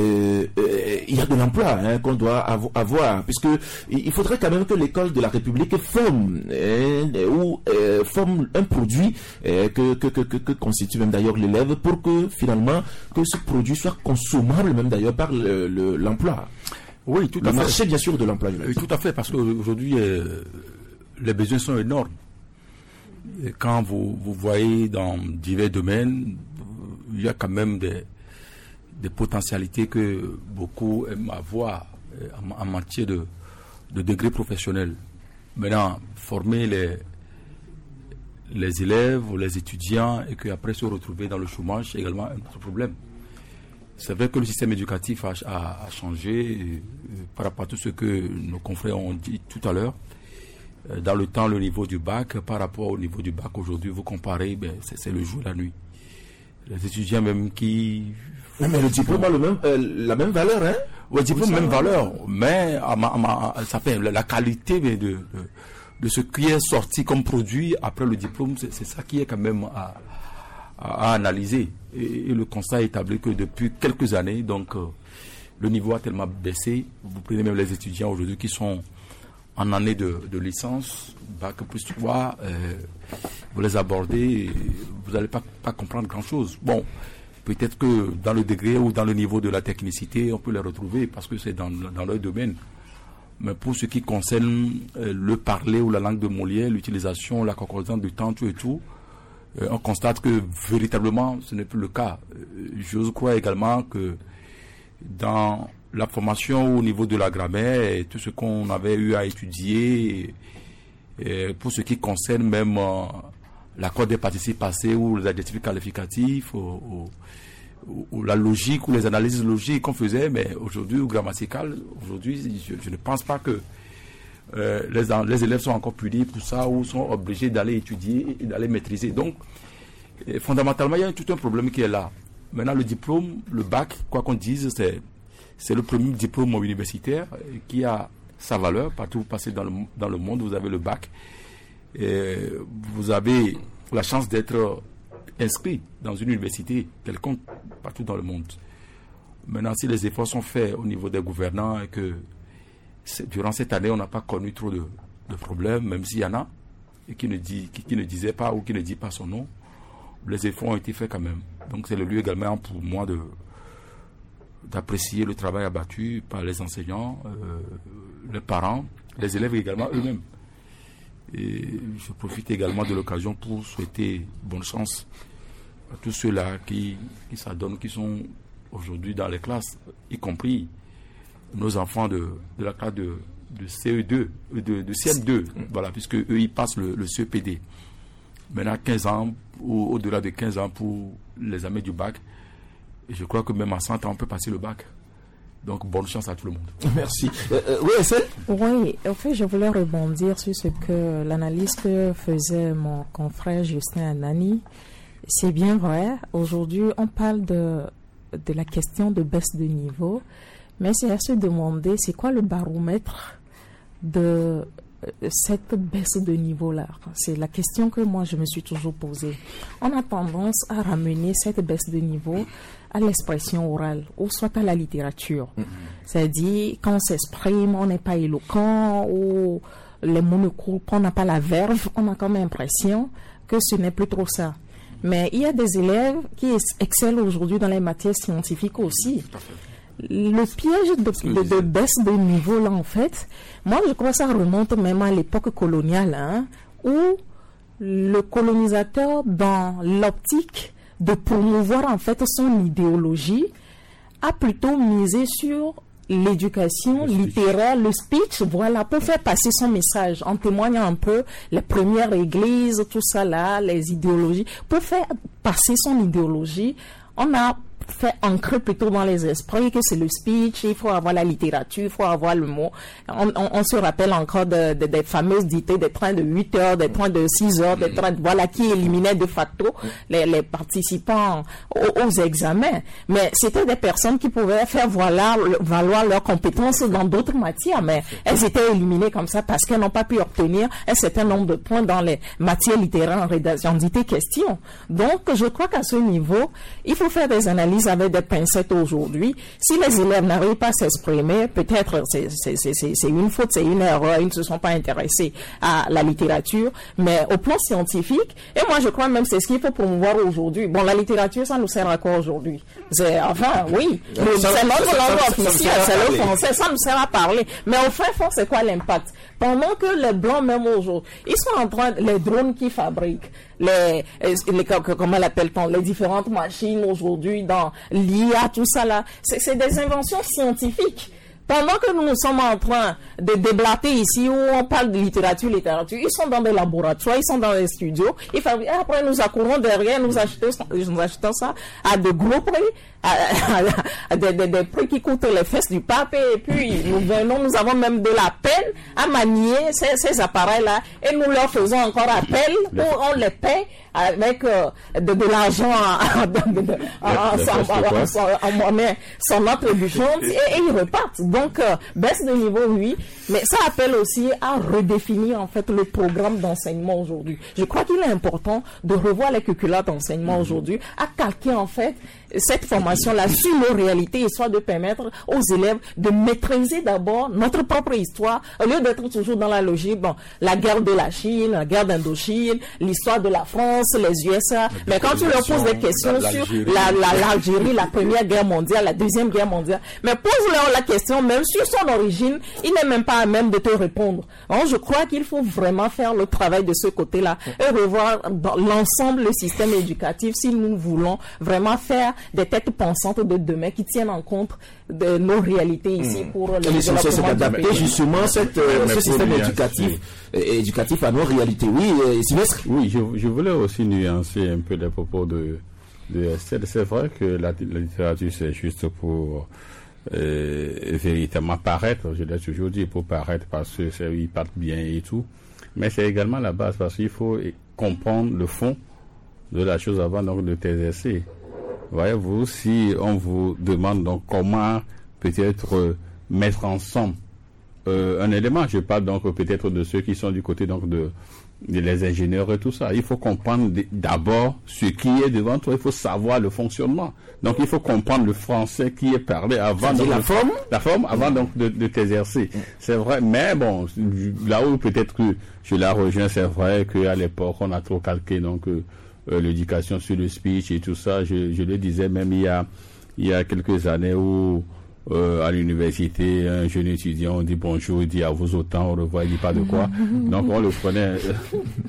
de l'emploi qu'on doit avoir, puisque il faudrait quand même que l'école de la République forme un produit que constitue même d'ailleurs l'élève, pour que finalement que ce produit soit consommable même d'ailleurs par l'emploi. Oui, tout à fait. Le marché, bien sûr, de l'emploi. Oui, tout à fait, parce qu'aujourd'hui, les besoins sont énormes. Et quand vous voyez dans divers domaines, il y a quand même des potentialités que beaucoup aiment avoir en matière de degré professionnel. Maintenant, former les élèves ou les étudiants et qu'après se retrouver dans le chômage, c'est également un autre problème. C'est vrai que le système éducatif a changé par rapport à tout ce que nos confrères ont dit tout à l'heure. Dans le temps, le niveau du bac, par rapport au niveau du bac aujourd'hui, vous comparez, c'est le jour et la nuit. Les étudiants même qui... Mais le diplôme a la même valeur, hein? Le diplôme a la même valeur, mais ça fait la qualité de ce qui est sorti comme produit après le diplôme, c'est ça qui est quand même à analyser. Et le constat est établi que depuis quelques années, donc le niveau a tellement baissé. Vous prenez même les étudiants aujourd'hui qui sont en année de licence, bac plus 3, vous les abordez, vous n'allez pas comprendre grand-chose. Bon, peut-être que dans le degré ou dans le niveau de la technicité, on peut les retrouver parce que c'est dans leur domaine. Mais pour ce qui concerne le parler ou la langue de Molière, l'utilisation, la concordance du temps, tout et tout, on constate que véritablement ce n'est plus le cas. J'ose croire également que dans la formation au niveau de la grammaire et tout ce qu'on avait eu à étudier, et pour ce qui concerne même l'accord des participes passés ou les adjectifs qualificatifs ou la logique ou les analyses logiques qu'on faisait, mais aujourd'hui ou grammaticales, aujourd'hui je ne pense pas que les élèves sont encore punis pour ça ou sont obligés d'aller étudier et d'aller maîtriser. Donc, fondamentalement, il y a tout un problème qui est là. Maintenant, le diplôme, le bac, quoi qu'on dise, c'est le premier diplôme universitaire qui a sa valeur. Partout où vous passez dans le monde, vous avez le bac. Et vous avez la chance d'être inscrit dans une université quelconque partout dans le monde. Maintenant, si les efforts sont faits au niveau des gouvernants et que durant cette année, on n'a pas connu trop de problèmes, même s'il y en a, et qui ne disait pas ou qui ne dit pas son nom, les efforts ont été faits quand même. Donc c'est le lieu également pour moi d'apprécier le travail abattu par les enseignants, les parents, les élèves également eux-mêmes. Et je profite également de l'occasion pour souhaiter bonne chance à tous ceux-là qui s'adonnent, qui sont aujourd'hui dans les classes, y compris nos enfants de la classe de CE2, de CM2, voilà, puisque eux, ils passent le CEPD. Maintenant, 15 ans, ou au-delà de 15 ans pour les amis du bac. Et je crois que même à 100 ans, on peut passer le bac. Donc, bonne chance à tout le monde. Merci. Oui, Estelle? Oui, en fait, je voulais rebondir sur l'analyse que faisait mon confrère Justin Anani. C'est bien vrai. Aujourd'hui, on parle de la question de baisse de niveau. Mais c'est à se demander, c'est quoi le baromètre de cette baisse de niveau-là? C'est la question que moi, je me suis toujours posée. On a tendance à ramener cette baisse de niveau à l'expression orale, ou soit à la littérature. C'est-à-dire, quand on s'exprime, on n'est pas éloquent, ou les mots ne courent pas, on n'a pas la verve, on a comme l'impression que ce n'est plus trop ça. Mais il y a des élèves qui excellent aujourd'hui dans les matières scientifiques aussi. Le piège de baisse de niveau, là, en fait, moi, je crois que ça remonte même à l'époque coloniale, hein, où le colonisateur, dans l'optique de promouvoir, en fait, son idéologie, a plutôt misé sur l'éducation littéraire, le speech, voilà, pour faire passer son message, en témoignant un peu les premières églises, tout ça là, les idéologies, pour faire passer son idéologie. On a fait ancrer plutôt dans les esprits que c'est le speech, il faut avoir la littérature, il faut avoir le mot. On se rappelle encore des fameuses dictées des trains de 8 heures, des trains de 6 heures, des trains, voilà, qui éliminaient de facto les participants aux examens. Mais c'était des personnes qui pouvaient faire valoir leurs compétences dans d'autres matières, mais elles étaient éliminées comme ça parce qu'elles n'ont pas pu obtenir un certain nombre de points dans les matières littéraires en rédaction dictée question. Donc, je crois qu'à ce niveau, il faut faire des analyses avec des pincettes aujourd'hui. Si les élèves n'arrivent pas à s'exprimer, peut-être c'est une faute, c'est une erreur, ils ne se sont pas intéressés à la littérature, mais au plan scientifique, et moi je crois même c'est ce qu'il faut promouvoir aujourd'hui. Bon, la littérature, ça nous sert à quoi aujourd'hui? Enfin, oui, c'est notre langue officielle, c'est le français, ça nous sert à parler. Mais au fin fond, c'est quoi l'impact? Pendant que les Blancs, même aujourd'hui, ils sont en train, les drones qu'ils fabriquent, comment l'appelle-t-on, les différentes machines aujourd'hui dans l'IA, tout ça là, c'est des inventions scientifiques. Pendant que nous sommes en train de déblater ici, où on parle de littérature, ils sont dans des laboratoires, ils sont dans des studios, après nous accourons derrière, nous achetons ça à de gros prix, à des prix qui coûtent les fesses du pape, et puis nous avons même de la peine à manier ces appareils-là, et nous leur faisons encore appel, où on les paie avec de l'argent en monnaie sans notre bouchon, et ils repartent. Donc, baisse de niveau, oui, mais ça appelle aussi à redéfinir en fait le programme d'enseignement aujourd'hui. Je crois qu'il est important de revoir les curricula d'enseignement aujourd'hui, à calquer en fait cette formation-là sur nos réalités, histoire de permettre aux élèves de maîtriser d'abord notre propre histoire, au lieu d'être toujours dans la logique, bon, la guerre de la Chine, la guerre d'Indochine, l'histoire de la France, les USA. Mais quand tu leur poses des questions sur l'Algérie, la Première Guerre mondiale, la Deuxième Guerre mondiale, mais pose-leur la question même sur son origine, il n'est même pas à même de te répondre. Donc, je crois qu'il faut vraiment faire le travail de ce côté-là et revoir dans l'ensemble le système éducatif si nous voulons vraiment faire des têtes pensantes de demain qui tiennent en compte de nos réalités ici pour le développement. C'est d'adapter justement ce système éducatif à nos réalités. Oui, Sylvestre. Oui, je voulais aussi nuancer un peu les propos de Estelle. C'est vrai que la littérature, c'est juste pour véritablement paraître, je l'ai toujours dit, pour paraître parce qu'ils partent bien et tout. Mais c'est également la base parce qu'il faut comprendre le fond de la chose avant donc de t'exercer. Voyez-vous, si on vous demande donc comment peut-être mettre ensemble un élément, je parle donc peut-être de ceux qui sont du côté donc de les ingénieurs et tout ça. Il faut comprendre d'abord ce qui est devant toi, il faut savoir le fonctionnement. Donc il faut comprendre le français qui est parlé avant donc, la forme avant donc de t'exercer. C'est vrai, mais bon, là où peut-être que je la rejoins, c'est vrai qu'à l'époque on a trop calqué donc l'éducation sur le speech et tout ça. Je le disais même il y a quelques années où à l'université, un jeune étudiant, on dit bonjour, il dit à vous autant, au revoir, il dit pas de quoi. Donc on le prenait.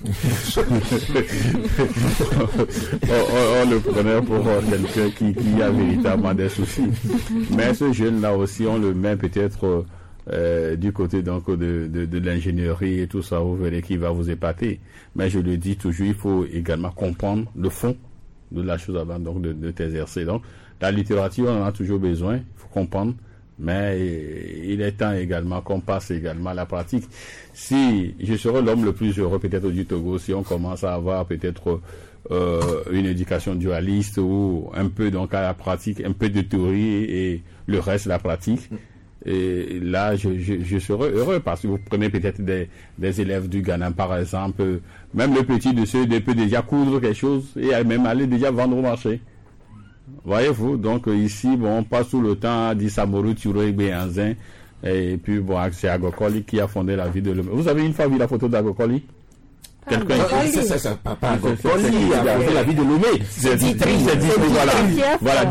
on le prenait pour quelqu'un qui a véritablement des soucis. Mais ce jeune-là aussi, on le met peut-être du côté donc de l'ingénierie et tout ça, vous verrez qu'il va vous épater. Mais je le dis toujours, il faut également comprendre le fond de la chose avant donc de t'exercer. Donc la littérature, on en a toujours besoin, il faut comprendre, mais il est temps également qu'on passe également à la pratique. Si je serais l'homme le plus heureux peut-être du Togo, si on commence à avoir peut-être une éducation dualiste ou un peu donc à la pratique, un peu de théorie et le reste la pratique. Et là, je serais heureux parce que vous prenez peut-être des élèves du Ghana, par exemple, même le petit de ceux peut déjà coudre quelque chose et même aller déjà vendre au marché. Voyez-vous, donc ici, bon, on passe tout le temps à dire Samaru Touré Béanzin, et puis bon, c'est Agokoli qui a fondé la vie de l'homme. Vous avez une fois vu la photo d'Agokoli? Quelqu'un c'est papa Agokoli a fondé la vie de Lomé. C'est Ditri, voilà,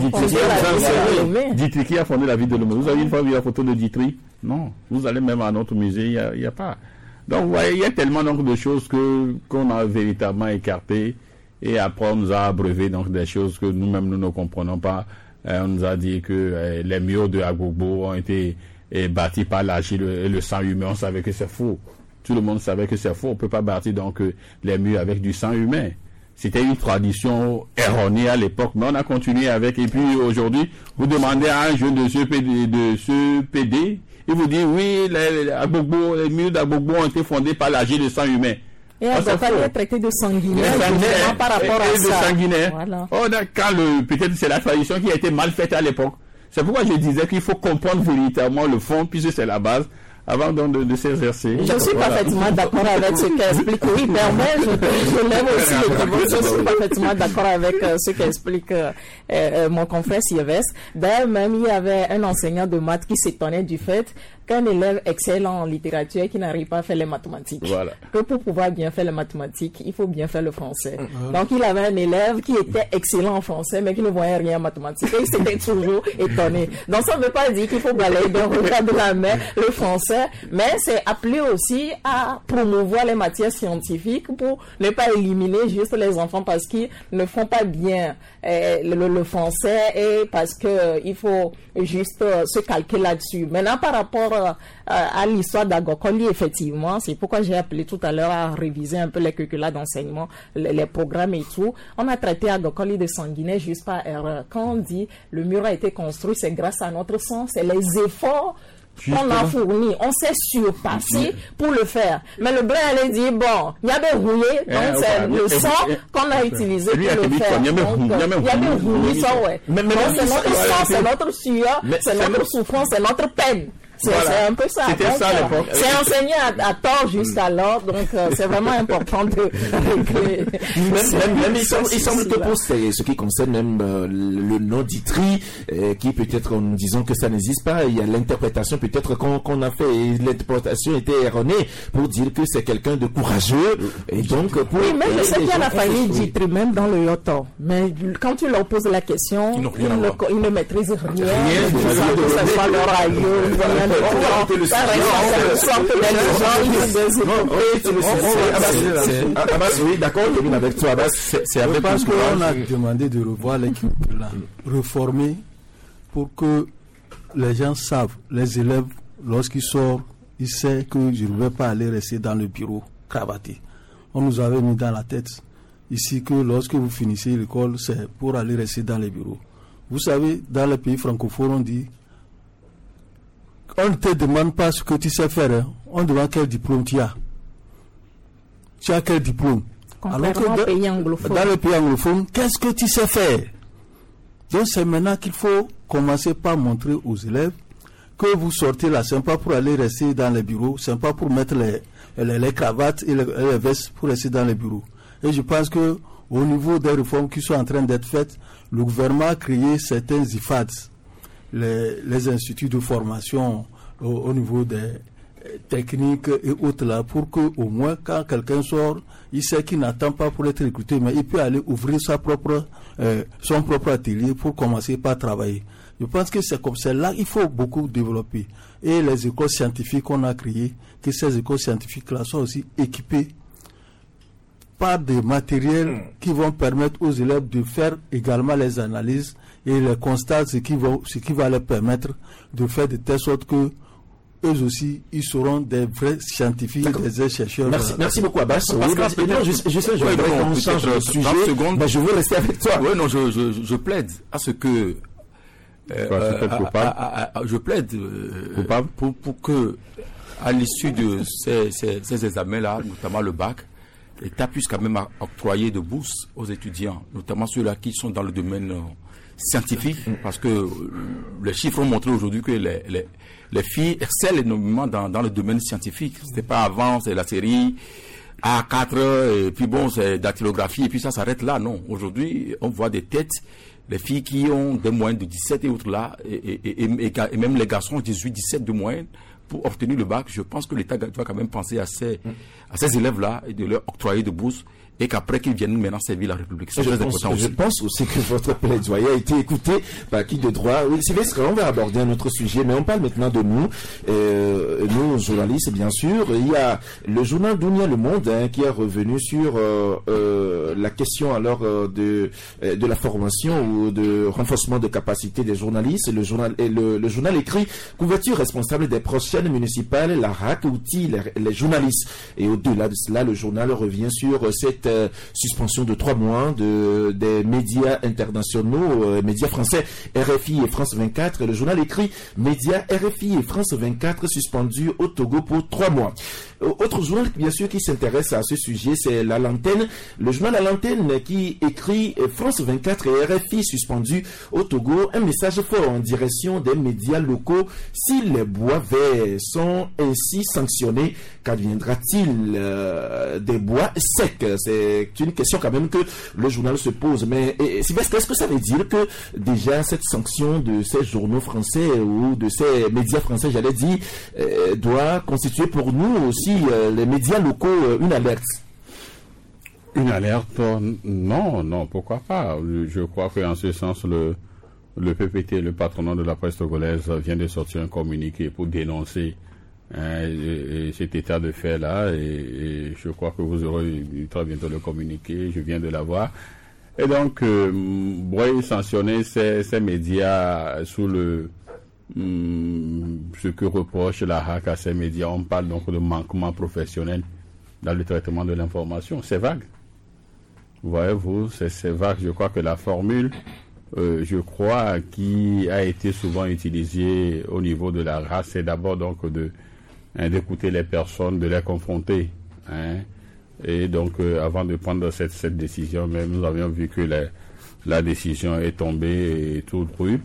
Ditri qui a fondé la vie de Lomé. Vous avez une fois vu la photo de Ditri? Non. Vous allez même à notre musée, il n'y a pas. Donc, vous voyez, il y a tellement donc de choses qu'on a véritablement écartées. Et après, on nous a abreuvé donc des choses que nous-mêmes nous ne comprenons pas. On nous a dit que les murs de Agbogbo ont été bâtis par l'argile et le sang humain. On savait que c'est faux. Tout le monde savait que c'est faux. On ne peut pas bâtir donc les murs avec du sang humain. C'était une tradition erronée à l'époque, mais on a continué avec. Et puis aujourd'hui, vous demandez à un jeune de ce PD, il vous dit oui, les murs d'Agbogbo ont été fondés par l'argile et le sang humain. Et Agokoli est traité de sanguinaire par rapport à ça. Voilà. Peut-être c'est la tradition qui a été mal faite à l'époque. C'est pourquoi je disais qu'il faut comprendre véritablement le fond, puisque c'est la base, avant donc de s'exercer. Je suis parfaitement d'accord avec ce qu'explique. Oui, permet, je lève aussi le débat. Je suis parfaitement d'accord avec ce qu'explique mon confrère Sylvestre. D'ailleurs, même il y avait un enseignant de maths qui s'étonnait du fait qu'un élève excellent en littérature et qui n'arrive pas à faire les mathématiques. Voilà. Que pour pouvoir bien faire les mathématiques, il faut bien faire le français. Donc, il avait un élève qui était excellent en français, mais qui ne voyait rien en mathématiques. Et il s'était toujours étonné. Donc, ça ne veut pas dire qu'il faut balayer d'un revers de la main le français, mais c'est appelé aussi à promouvoir les matières scientifiques pour ne pas éliminer juste les enfants parce qu'ils ne font pas bien le français et parce que il faut juste se calquer là-dessus. Maintenant, par rapport à l'histoire d'Agokoli, effectivement, c'est pourquoi j'ai appelé tout à l'heure à réviser un peu les curricula d'enseignement, les programmes et tout. On a traité Agokoli de sanguinaire juste par erreur. Quand on dit le mur a été construit, c'est grâce à notre sang, c'est les efforts qu'on a fourni, on s'est surpassé pour le faire. Mais le blanc allait dire, bon, il y a des rouillés, donc c'est le sang qu'on a utilisé pour le faire. Il y a des rouillés, ça, ouais. Donc c'est notre sang, c'est notre sueur, c'est notre souffrance, c'est notre peine. C'est un peu ça. C'était ça à l'époque. C'est enseigné à tort jusqu'alors, donc c'est vraiment important de régler. Même il semble que pour ce qui concerne même le nom d'Itri, qui peut-être en nous disant que ça n'existe pas, il y a l'interprétation peut-être qu'on a fait, et l'interprétation était erronée pour dire que c'est quelqu'un de courageux, et donc pour... Oui, même je sais qu'il y a la famille d'Itri, même dans le Yoto, mais quand tu leur poses la question, ils ne maîtrisent rien, que ce soit leur aïeux, oui, d'accord, avec toi, c'est avec parce qu'on a demandé de revoir les curricula, reformer pour que les gens savent, les élèves, lorsqu'ils sortent, ils savent que je ne vais pas aller rester dans le bureau cravaté. On nous avait mis dans la tête ici que lorsque vous finissez l'école, c'est pour aller rester dans les bureaux. Vous savez, dans les pays francophones, on dit on ne te demande pas ce que tu sais faire, hein. On demande quel diplôme tu as. Tu as quel diplôme? Alors que dans le pays anglophone, qu'est-ce que tu sais faire? Donc c'est maintenant qu'il faut commencer par montrer aux élèves que vous sortez là, c'est pas pour aller rester dans les bureaux, c'est pas pour mettre les cravates et les vestes pour rester dans les bureaux. Et je pense que au niveau des réformes qui sont en train d'être faites, le gouvernement a créé certains IFAD, les instituts de formation au niveau des techniques et autres là, pour que au moins quand quelqu'un sort, il sait qu'il n'attend pas pour être recruté, mais il peut aller ouvrir son propre atelier pour commencer par travailler. Je pense que c'est comme ça là il faut beaucoup développer. Et les écoles scientifiques qu'on a créées, que ces écoles scientifiques là soient aussi équipées pas de matériel qui vont permettre aux élèves de faire également les analyses et les constats, ce qui va leur permettre de faire de telle sorte que eux aussi, ils seront des vrais scientifiques, des vrais chercheurs. Merci beaucoup, Abbas. Je sais, je voudrais qu'on change de sujet, mais je veux rester avec toi. Oui, non, je plaide à ce que... je plaide pour que, à l'issue de ces examens-là, notamment le bac, l'État puisse quand même octroyer de bourses aux étudiants, notamment ceux-là qui sont dans le domaine scientifique, parce que les chiffres ont montré aujourd'hui que les filles excellent énormément dans le domaine scientifique. C'était pas avant, c'est la série A4, et puis bon, c'est dactylographie, et puis ça s'arrête là. Non, aujourd'hui, on voit des têtes, les filles qui ont des moyennes de 17 et autres là, et même les garçons 18, 17 de moyenne, pour obtenir le bac. Je pense que l'État doit quand même penser à ces élèves-là et de leur octroyer de bourses, et qu'après qu'ils viennent maintenant servir la République. C'est très important aussi. Je pense aussi que votre plaidoyer a été écouté par qui de droit. Oui, Sylvestre, on va aborder un autre sujet, mais on parle maintenant de nous, nous journalistes, bien sûr. Il y a le journal Dunia Le Monde qui est revenu sur la question alors de la formation ou de renforcement de capacité des journalistes. Le journal écrit couverture responsable des prochaines municipales, la RAC outille les journalistes. Et au-delà de cela, le journal revient sur cette suspension de 3 mois des médias internationaux, médias français RFI et France 24. Le journal écrit médias RFI et France 24 suspendus au Togo pour 3 mois. Autre journal bien sûr qui s'intéresse à ce sujet, c'est La Lanterne. Le journal La Lanterne qui écrit France 24 et RFI suspendus au Togo, un message fort en direction des médias locaux. Si les bois verts sont ainsi sanctionnés, qu'adviendra-t-il des bois secs? C'est une question quand même que le journal se pose. Mais Sylvestre, est-ce que ça veut dire que déjà cette sanction de ces journaux français ou de ces médias français, j'allais dire, doit constituer pour nous aussi les médias locaux une alerte? Une alerte? Non, pourquoi pas? Je crois qu'en ce sens, le PPT, le patronat de la presse togolaise, vient de sortir un communiqué pour dénoncer cet état de fait-là, et je crois que vous aurez très bientôt le communiqué, je viens de l'avoir. Et donc, sanctionner ces médias sous ce que reproche la RAC à ces médias, on parle donc de manquement professionnel dans le traitement de l'information. C'est vague. Voyez-vous, c'est vague. Je crois que la formule, qui a été souvent utilisée au niveau de la RAC, c'est d'abord donc d'écouter les personnes, de les confronter. Et donc, avant de prendre cette décision, même nous avions vu que la décision est tombée et tout brûle.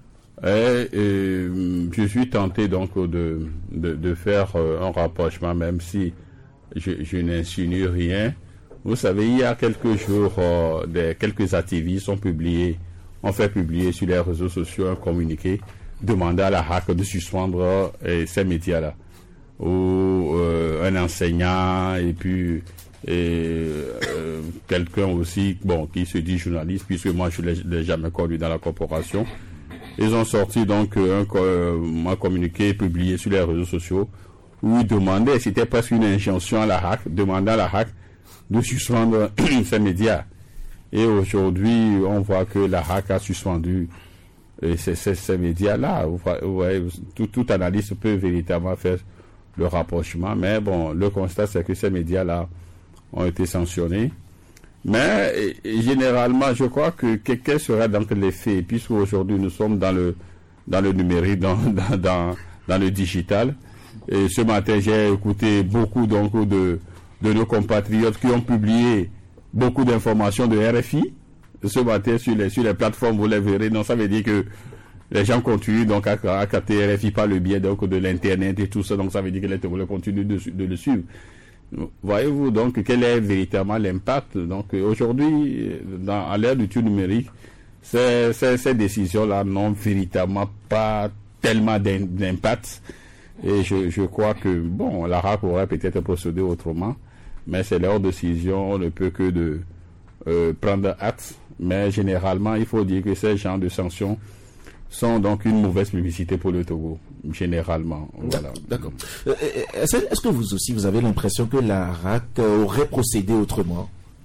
Je suis tenté donc de faire un rapprochement, même si je n'insinue rien. Vous savez, il y a quelques jours, quelques activistes ont fait publier sur les réseaux sociaux un communiqué demandant à la RAC de suspendre ces médias-là. Ou un enseignant et puis quelqu'un aussi qui se dit journaliste, puisque moi je ne l'ai jamais connu dans la corporation. Ils ont sorti donc un communiqué publié sur les réseaux sociaux où ils demandaient, c'était presque une injonction à la RAC, demandant à la RAC de suspendre ces médias. Et aujourd'hui, on voit que la RAC a suspendu ces médias-là. Tout analyste peut véritablement faire le rapprochement, mais bon, le constat c'est que ces médias-là ont été sanctionnés. Mais généralement, je crois que quel sera donc l'effet, puisque aujourd'hui nous sommes dans le numérique, dans le digital. Et ce matin, j'ai écouté beaucoup donc de nos compatriotes qui ont publié beaucoup d'informations de RFI. Ce matin, sur les plateformes, vous les verrez. Donc ça veut dire que les gens continuent donc à capter RFI par le biais donc de l'internet et tout ça. Donc ça veut dire que les Togolais continuent de le suivre. Voyez-vous donc quel est véritablement l'impact. Donc aujourd'hui, à l'ère du tout numérique, ces décisions-là n'ont véritablement pas tellement d'impact. Et je crois que la RAC aurait peut-être procédé autrement, mais c'est leur décision, on ne peut que de prendre acte. Mais généralement, il faut dire que ces genres de sanctions sont donc une mauvaise publicité pour le Togo, généralement. Voilà. D'accord. Est-ce que vous aussi, vous avez l'impression que la RAC aurait procédé autrement?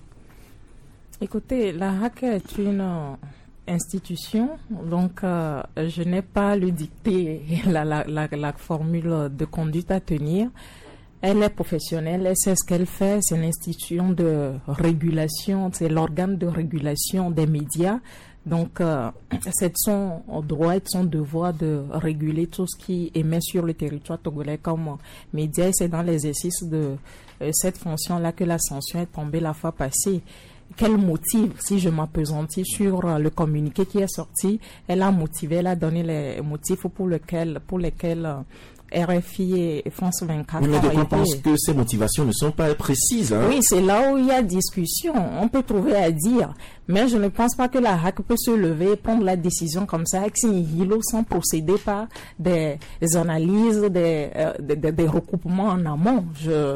Écoutez, la HAC est une institution, donc je n'ai pas le dicté, la formule de conduite à tenir. Elle est professionnelle, elle sait ce qu'elle fait, c'est une institution de régulation, c'est l'organe de régulation des médias. Donc, c'est son droit et son devoir de réguler tout ce qui émet sur le territoire togolais comme média. Et c'est dans l'exercice de cette fonction-là que la sanction est tombée la fois passée. Quel motif, si je m'appesantis sur le communiqué qui est sorti, elle a motivé, elle a donné les motifs pour lesquels RFI et France 24. Mais je pense que ces motivations ne sont pas précises. Hein? Oui, c'est là où il y a discussion. On peut trouver à dire. Mais je ne pense pas que la HAC peut se lever et prendre la décision comme ça, ex nihilo, sans procéder par des analyses, des recoupements en amont.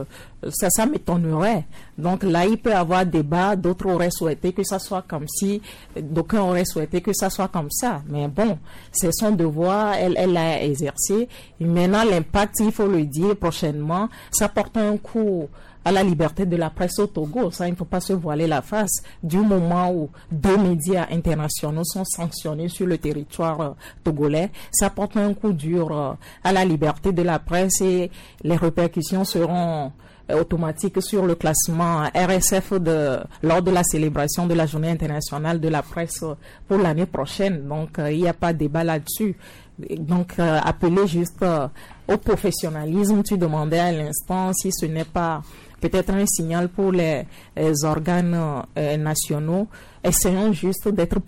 Ça m'étonnerait. Donc là, il peut y avoir débat. D'autres auraient souhaité que ça soit comme ci. D'aucuns auraient souhaité que ça soit comme ça. Mais bon, c'est son devoir. Elle l'a exercé. Et maintenant, l'impact, il faut le dire prochainement, ça porte un coup à la liberté de la presse au Togo. Ça, il ne faut pas se voiler la face. Du moment où 2 médias internationaux sont sanctionnés sur le territoire togolais, ça porte un coup dur à la liberté de la presse et les répercussions seront automatique sur le classement RSF lors de la célébration de la Journée internationale de la presse pour l'année prochaine. Donc, il n'y a pas de débat là-dessus. Donc, appeler juste au professionnalisme, tu demandais à l'instant si ce n'est pas peut-être un signal pour les organes nationaux. Essayons juste d'être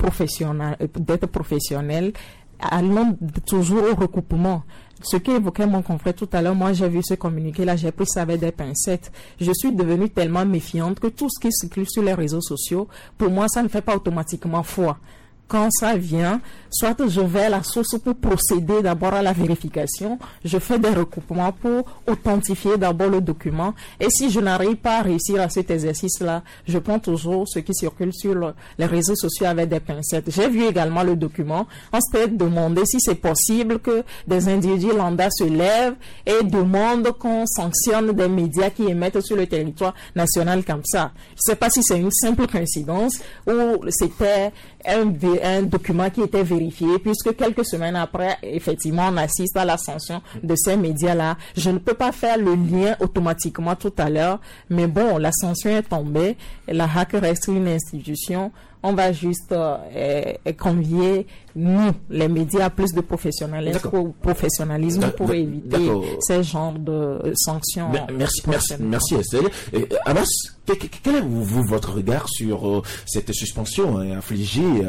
professionnels, allons toujours au recoupement. Ce qu'évoquait mon confrère tout à l'heure, moi j'ai vu ce communiqué-là, j'ai pris ça avec des pincettes. Je suis devenue tellement méfiante que tout ce qui circule sur les réseaux sociaux, pour moi ça ne fait pas automatiquement foi. Quand ça vient, soit je vais à la source pour procéder d'abord à la vérification, je fais des recoupements pour authentifier d'abord le document. Et si je n'arrive pas à réussir à cet exercice-là, je prends toujours ce qui circule sur les réseaux sociaux avec des pincettes. J'ai vu également le document. On s'est demandé si c'est possible que des individus lambda se lèvent et demandent qu'on sanctionne des médias qui émettent sur le territoire national comme ça. Je ne sais pas si c'est une simple coïncidence ou c'était un document qui était vérifié, puisque quelques semaines après, effectivement, on assiste à la sanction de ces médias-là. Je ne peux pas faire le lien automatiquement tout à l'heure, mais bon, la sanction est tombée, la HAC reste une institution. On va juste convier, nous, les médias, à plus de professionnalisme pour éviter ce genre de sanctions. Merci Estelle. Abbas, quel est votre regard sur cette suspension infligée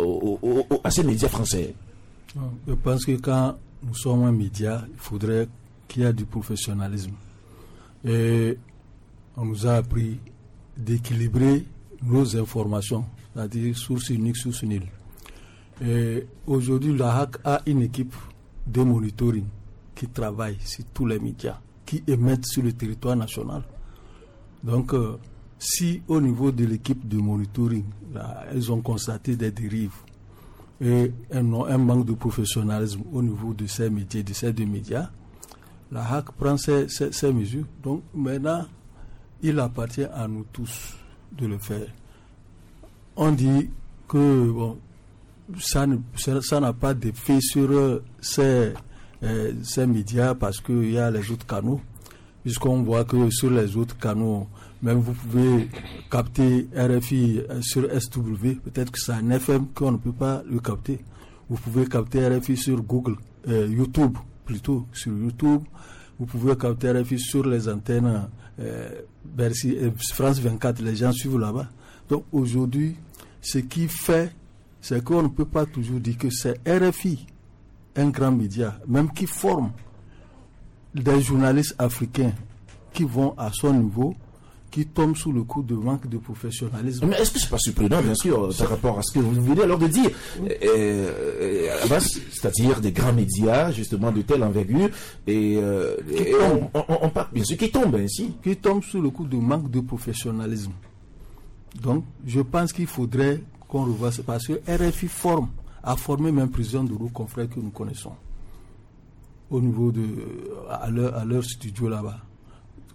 à ces médias français? Je pense que quand nous sommes un média, il faudrait qu'il y ait du professionnalisme. Et on nous a appris d'équilibrer nos informations, c'est-à-dire source unique, source nulle. Et aujourd'hui, la HAC a une équipe de monitoring qui travaille sur tous les médias qui émettent sur le territoire national. Donc, si au niveau de l'équipe de monitoring, là, elles ont constaté des dérives et un manque de professionnalisme au niveau de ces médias, de ces 2 médias, la HAC prend ces mesures. Donc, maintenant, il appartient à nous tous de le faire. On dit que bon, ça n'a pas d'effet sur ces médias parce qu'il y a les autres canaux, puisqu'on voit que sur les autres canaux, même vous pouvez capter RFI sur SW, peut-être que c'est un FM qu'on ne peut pas le capter. Vous pouvez capter RFI sur YouTube, plutôt sur YouTube. Vous pouvez capter RFI sur les antennes Bercy, France 24, les gens suivent là-bas. Donc aujourd'hui, ce qui fait, c'est qu'on ne peut pas toujours dire que c'est RFI, un grand média, même qui forme des journalistes africains qui vont à son niveau, qui tombent sous le coup de manque de professionnalisme. Mais est-ce que c'est pas surprenant, bien sûr, par rapport à ce que vous venez alors de dire, c'est-à-dire des grands médias, justement, de telle envergure, on parle, bien sûr, qui tombent ainsi. Qui tombent sous le coup de manque de professionnalisme. Donc, je pense qu'il faudrait qu'on revoie ça, parce que RFI a formé même plusieurs de nos confrères que nous connaissons, au niveau à leur studio là-bas.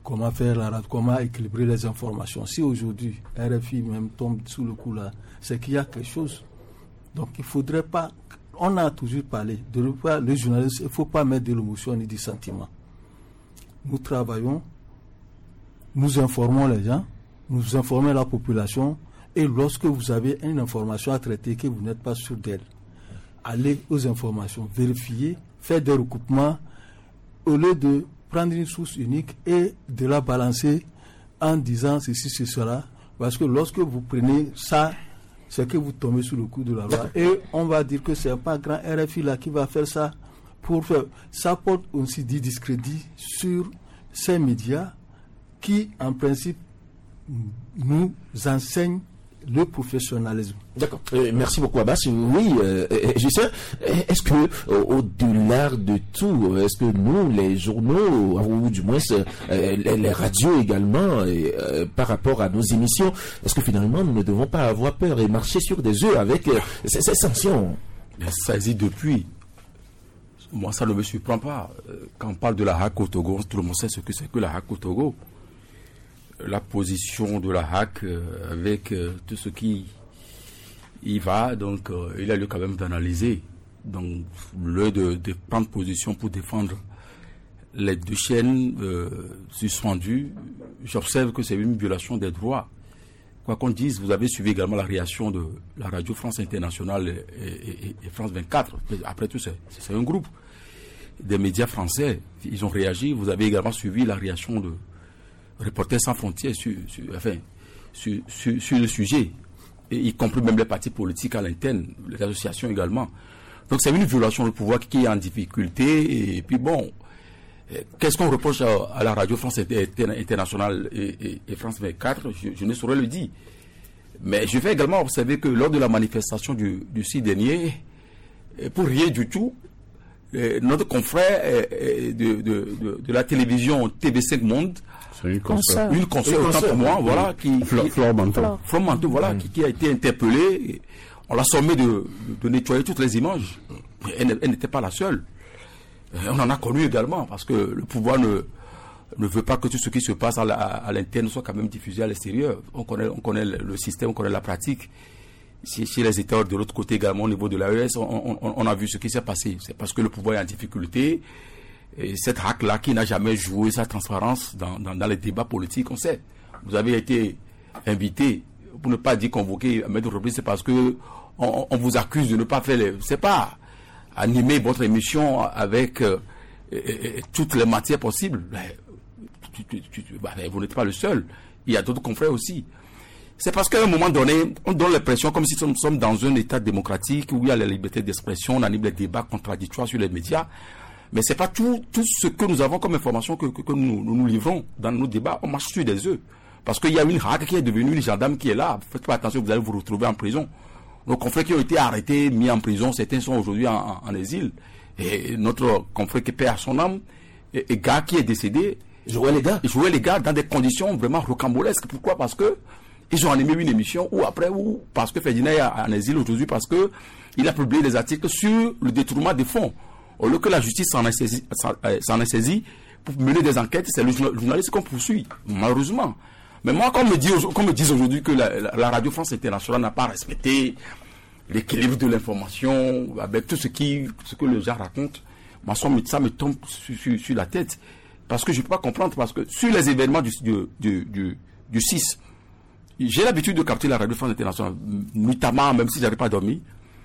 comment faire la radio, comment équilibrer les informations. Si aujourd'hui RFI même tombe sous le coup là, c'est qu'il y a quelque chose. Donc il faudrait pas, on a toujours parlé de le journaliste, il ne faut pas mettre de l'émotion ni du sentiment. Nous travaillons, nous informons les gens, nous informons la population, et lorsque vous avez une information à traiter que vous n'êtes pas sûr d'elle, allez aux informations, vérifiez, faites des recoupements au lieu de prendre une source unique et de la balancer en disant ceci, ce sera. Parce que lorsque vous prenez ça, c'est que vous tombez sous le coup de la loi. Et on va dire que c'est pas grand RFI là qui va faire ça. Ça porte aussi du discrédit sur ces médias qui, en principe, nous enseignent le professionnalisme. D'accord. Merci beaucoup, Abbas. Oui, Justin, est-ce que, au-delà de tout, est-ce que nous, les journaux, ou du moins les radios également, par rapport à nos émissions, est-ce que finalement nous ne devons pas avoir peur et marcher sur des œufs avec ces sanctions? Ça existe depuis. Moi, ça ne me surprend pas. Quand on parle de la HAC au Togo, tout le monde sait ce que c'est que la HAC au Togo. La position de la HAC avec tout ce qui y va, donc il a lieu quand même d'analyser. Donc, lieu de prendre position pour défendre les deux chaînes suspendues, j'observe que c'est une violation des droits. Quoi qu'on dise, vous avez suivi également la réaction de la radio France Internationale et France 24. Après tout, c'est un groupe des médias français. Ils ont réagi. Vous avez également suivi la réaction de Reporters sans frontières sur le sujet, et y compris même les partis politiques à l'interne, les associations également. Donc c'est une violation du pouvoir qui est en difficulté. Et puis bon, qu'est-ce qu'on reproche à la radio France Internationale et France 24? Je ne saurais le dire. Mais je vais également observer que lors de la manifestation du 6 dernier, pour rien du tout, notre confrère de la télévision TV5 Monde, une consoeur autant pour moi, voilà, Flore Manteau, voilà, qui a été interpellée. On l'a sommé de nettoyer toutes les images. Elle n'était pas la seule. On en a connu également, parce que le pouvoir ne veut pas que tout ce qui se passe à l'interne soit quand même diffusé à l'extérieur. On connaît le système, on connaît la pratique. Chez les États de l'autre côté également, au niveau de l'AES, on a vu ce qui s'est passé. C'est parce que le pouvoir est en difficulté. Et cette HAC-là qui n'a jamais joué sa transparence dans les débats politiques, on sait. Vous avez été invité, pour ne pas dire convoqué à maintes reprises, c'est parce que on vous accuse de ne pas faire c'est pas animer votre émission avec toutes les matières possibles. Vous n'êtes pas le seul. Il y a d'autres confrères aussi. C'est parce qu'à un moment donné, on donne l'impression comme si nous sommes dans un état démocratique où il y a la liberté d'expression, on anime les débats contradictoires sur les médias. Mais c'est pas tout ce que nous avons comme information que nous livrons dans nos débats. On marche sur des œufs. Parce qu'il y a une HAC qui est devenue une gendarme qui est là. Faites pas attention, vous allez vous retrouver en prison. Nos confrères qui ont été arrêtés, mis en prison, certains sont aujourd'hui en exil. Et notre confrère qui perd son âme, et gars qui est décédé, jouait les gars dans des conditions vraiment rocambolesques. Pourquoi? Parce que ils ont animé une émission, ou parce que Ferdinand est en exil aujourd'hui, parce que il a publié des articles sur le détournement des fonds. Au lieu que la justice s'en est saisie pour mener des enquêtes, c'est le journaliste qu'on poursuit, malheureusement. Mais moi, qu'on me dise aujourd'hui que la Radio France Internationale n'a pas respecté l'équilibre de l'information, avec tout ce que les gens racontent, moi, ça me tombe sur la tête. Parce que je ne peux pas comprendre, parce que sur les événements du 6, j'ai l'habitude de capter la Radio France Internationale, notamment, même si je n'avais pas dormi.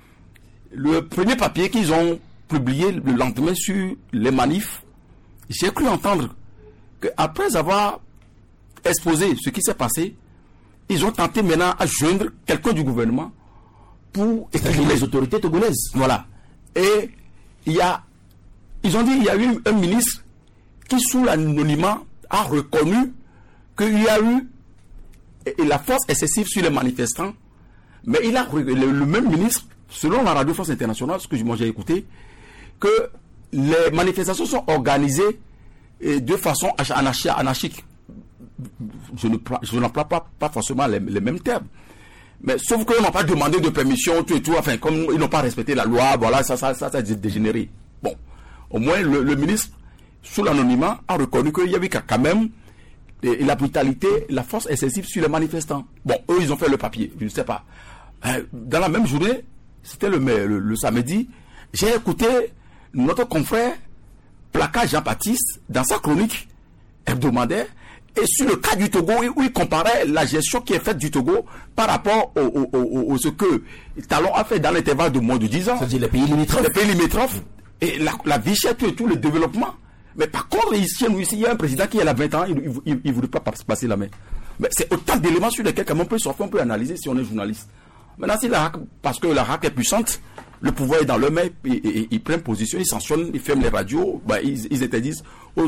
Le premier papier qu'ils ont publié le lendemain sur les manifs, j'ai cru entendre qu'après avoir exposé ce qui s'est passé, ils ont tenté maintenant à joindre quelqu'un du gouvernement pour équilibrer les autorités togolaises. Voilà. Et ils ont dit qu'il y a eu un ministre qui, sous l'anonymat, a reconnu qu'il y a eu la force excessive sur les manifestants. Mais le même ministre, selon la Radio France Internationale, ce que moi j'ai écouté, que les manifestations sont organisées de façon anarchique. Je n'emploie pas forcément les mêmes termes. Mais sauf qu'ils n'ont pas demandé de permission, tout et tout, enfin, comme ils n'ont pas respecté la loi, voilà, ça a dégénéré. Bon, au moins le ministre, sous l'anonymat, a reconnu qu'il y avait quand même et la brutalité, la force excessive sur les manifestants. Bon, eux, ils ont fait le papier, je ne sais pas. Dans la même journée, c'était le samedi, j'ai écouté notre confrère Plaka Jean-Baptiste dans sa chronique hebdomadaire et sur le cas du Togo où il comparait la gestion qui est faite du Togo par rapport au ce que Talon a fait dans l'intervalle de moins de 10 ans. C'est-à-dire les pays limitrophes. Les pays limitrophes et la vie chère et tout le développement. Mais par contre, ici, il y a un président qui a 20 ans, il ne voulait pas passer la main. Mais c'est autant d'éléments sur lesquels on peut sortir, on peut analyser si on est journaliste. Maintenant, si la RAC, parce que la RAC est puissante, le pouvoir est dans leur main, ils prennent position, ils sanctionnent, ils ferment les radios, ils interdisent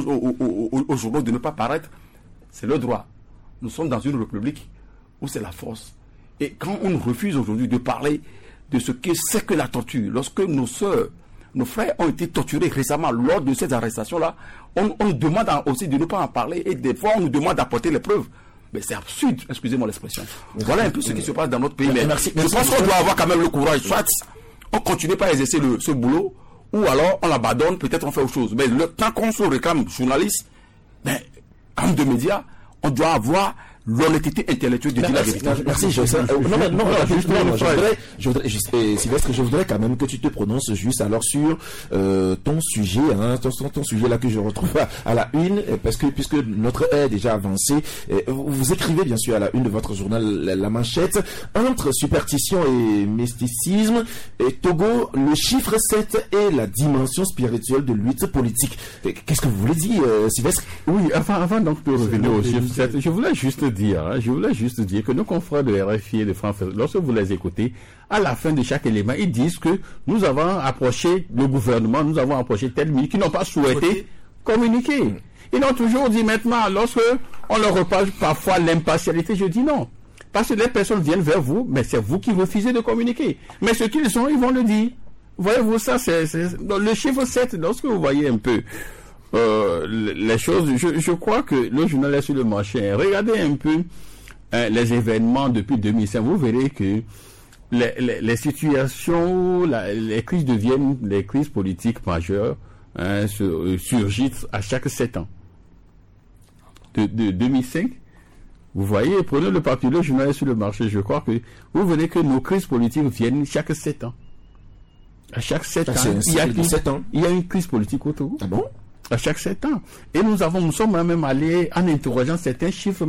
aux journaux de ne pas paraître. C'est leur droit. Nous sommes dans une république où c'est la force. Et quand on refuse aujourd'hui de parler de ce que c'est que la torture, lorsque nos sœurs, nos frères ont été torturés récemment lors de ces arrestations-là, on nous demande aussi de ne pas en parler et des fois on nous demande d'apporter les preuves. Mais c'est absurde, excusez-moi l'expression. Voilà un peu ce qui se passe dans notre pays. Mais merci, je pense qu'on doit avoir quand même le courage. Soit on continue pas à exercer ce boulot, ou alors on l'abandonne, peut-être on fait autre chose. Mais tant qu'on se réclame journaliste, homme de médias, on doit avoir l'honnêteté intellectuelle de dire la vérité. Merci, Joseph. Non, justement, Sylvestre, je voudrais quand même que tu te prononces juste alors sur ton sujet, ton sujet là que je retrouve à la une, parce que puisque notre est déjà avancé, vous écrivez bien sûr à la une de votre journal La Manchette, entre superstition et mysticisme, et Togo, le chiffre 7 et la dimension spirituelle de lutte politique. Qu'est-ce que vous voulez dire, Sylvestre? Oui, avant donc de revenir au chiffre 7, je voulais juste dire que nos confrères de RFI et de France, lorsque vous les écoutez, à la fin de chaque élément, ils disent que nous avons approché le gouvernement, nous avons approché tel ministre qui n'ont pas souhaité communiquer. Ils ont toujours dit maintenant, lorsque on leur reproche parfois l'impartialité, je dis non. Parce que les personnes viennent vers vous, mais c'est vous qui refusez de communiquer. Mais ce qu'ils ont, ils vont le dire. Voyez-vous, ça, c'est le chiffre 7, lorsque vous voyez un peu les choses, je crois que le journal est sur le marché. Regardez un peu les événements depuis 2005. Vous verrez que les situations, les crises deviennent les crises politiques majeures, surgissent à chaque 7 ans. De 2005, vous voyez, prenez le papier, le journal est sur le marché. Je crois que vous verrez que nos crises politiques viennent chaque 7 ans. À chaque 7 ans, il y a une crise politique au Togo. Ah bon? À chaque 7 ans. Et nous sommes même allés en interrogeant certains chiffres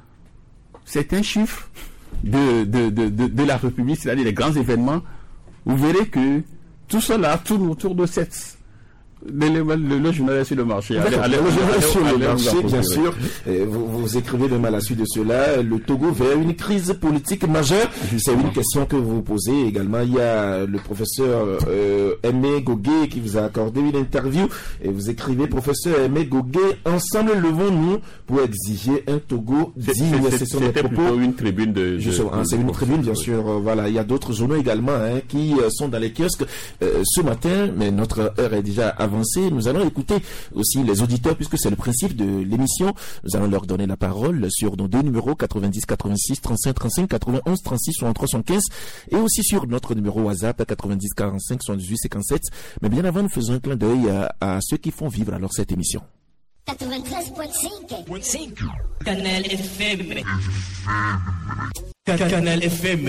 de la République, c'est-à-dire les grands événements. Vous verrez que tout cela tourne autour de cette. Le journal est sur le marché. Le journal est sur le marché, bien sûr. Vous écrivez même à la suite de cela, le Togo vers une crise politique majeure. C'est une question que vous posez également. Il y a le professeur Aimé Gogué qui vous a accordé une interview. Et vous écrivez, professeur Aimé Gogué, ensemble levons-nous pour exiger un Togo digne. C'était plutôt une tribune c'est une tribune, bien sûr. Voilà, il y a d'autres journaux également qui sont dans les kiosques ce matin, mais notre heure est déjà avancée. Nous allons écouter aussi les auditeurs puisque c'est le principe de l'émission. Nous allons leur donner la parole sur nos deux numéros 90 86 35 35 91 36 63 75 et aussi sur notre numéro WhatsApp 90 45 78 57. Mais bien avant, nous faisons un clin d'œil à ceux qui font vivre alors cette émission. 93.5 Canal FM. Canal FM.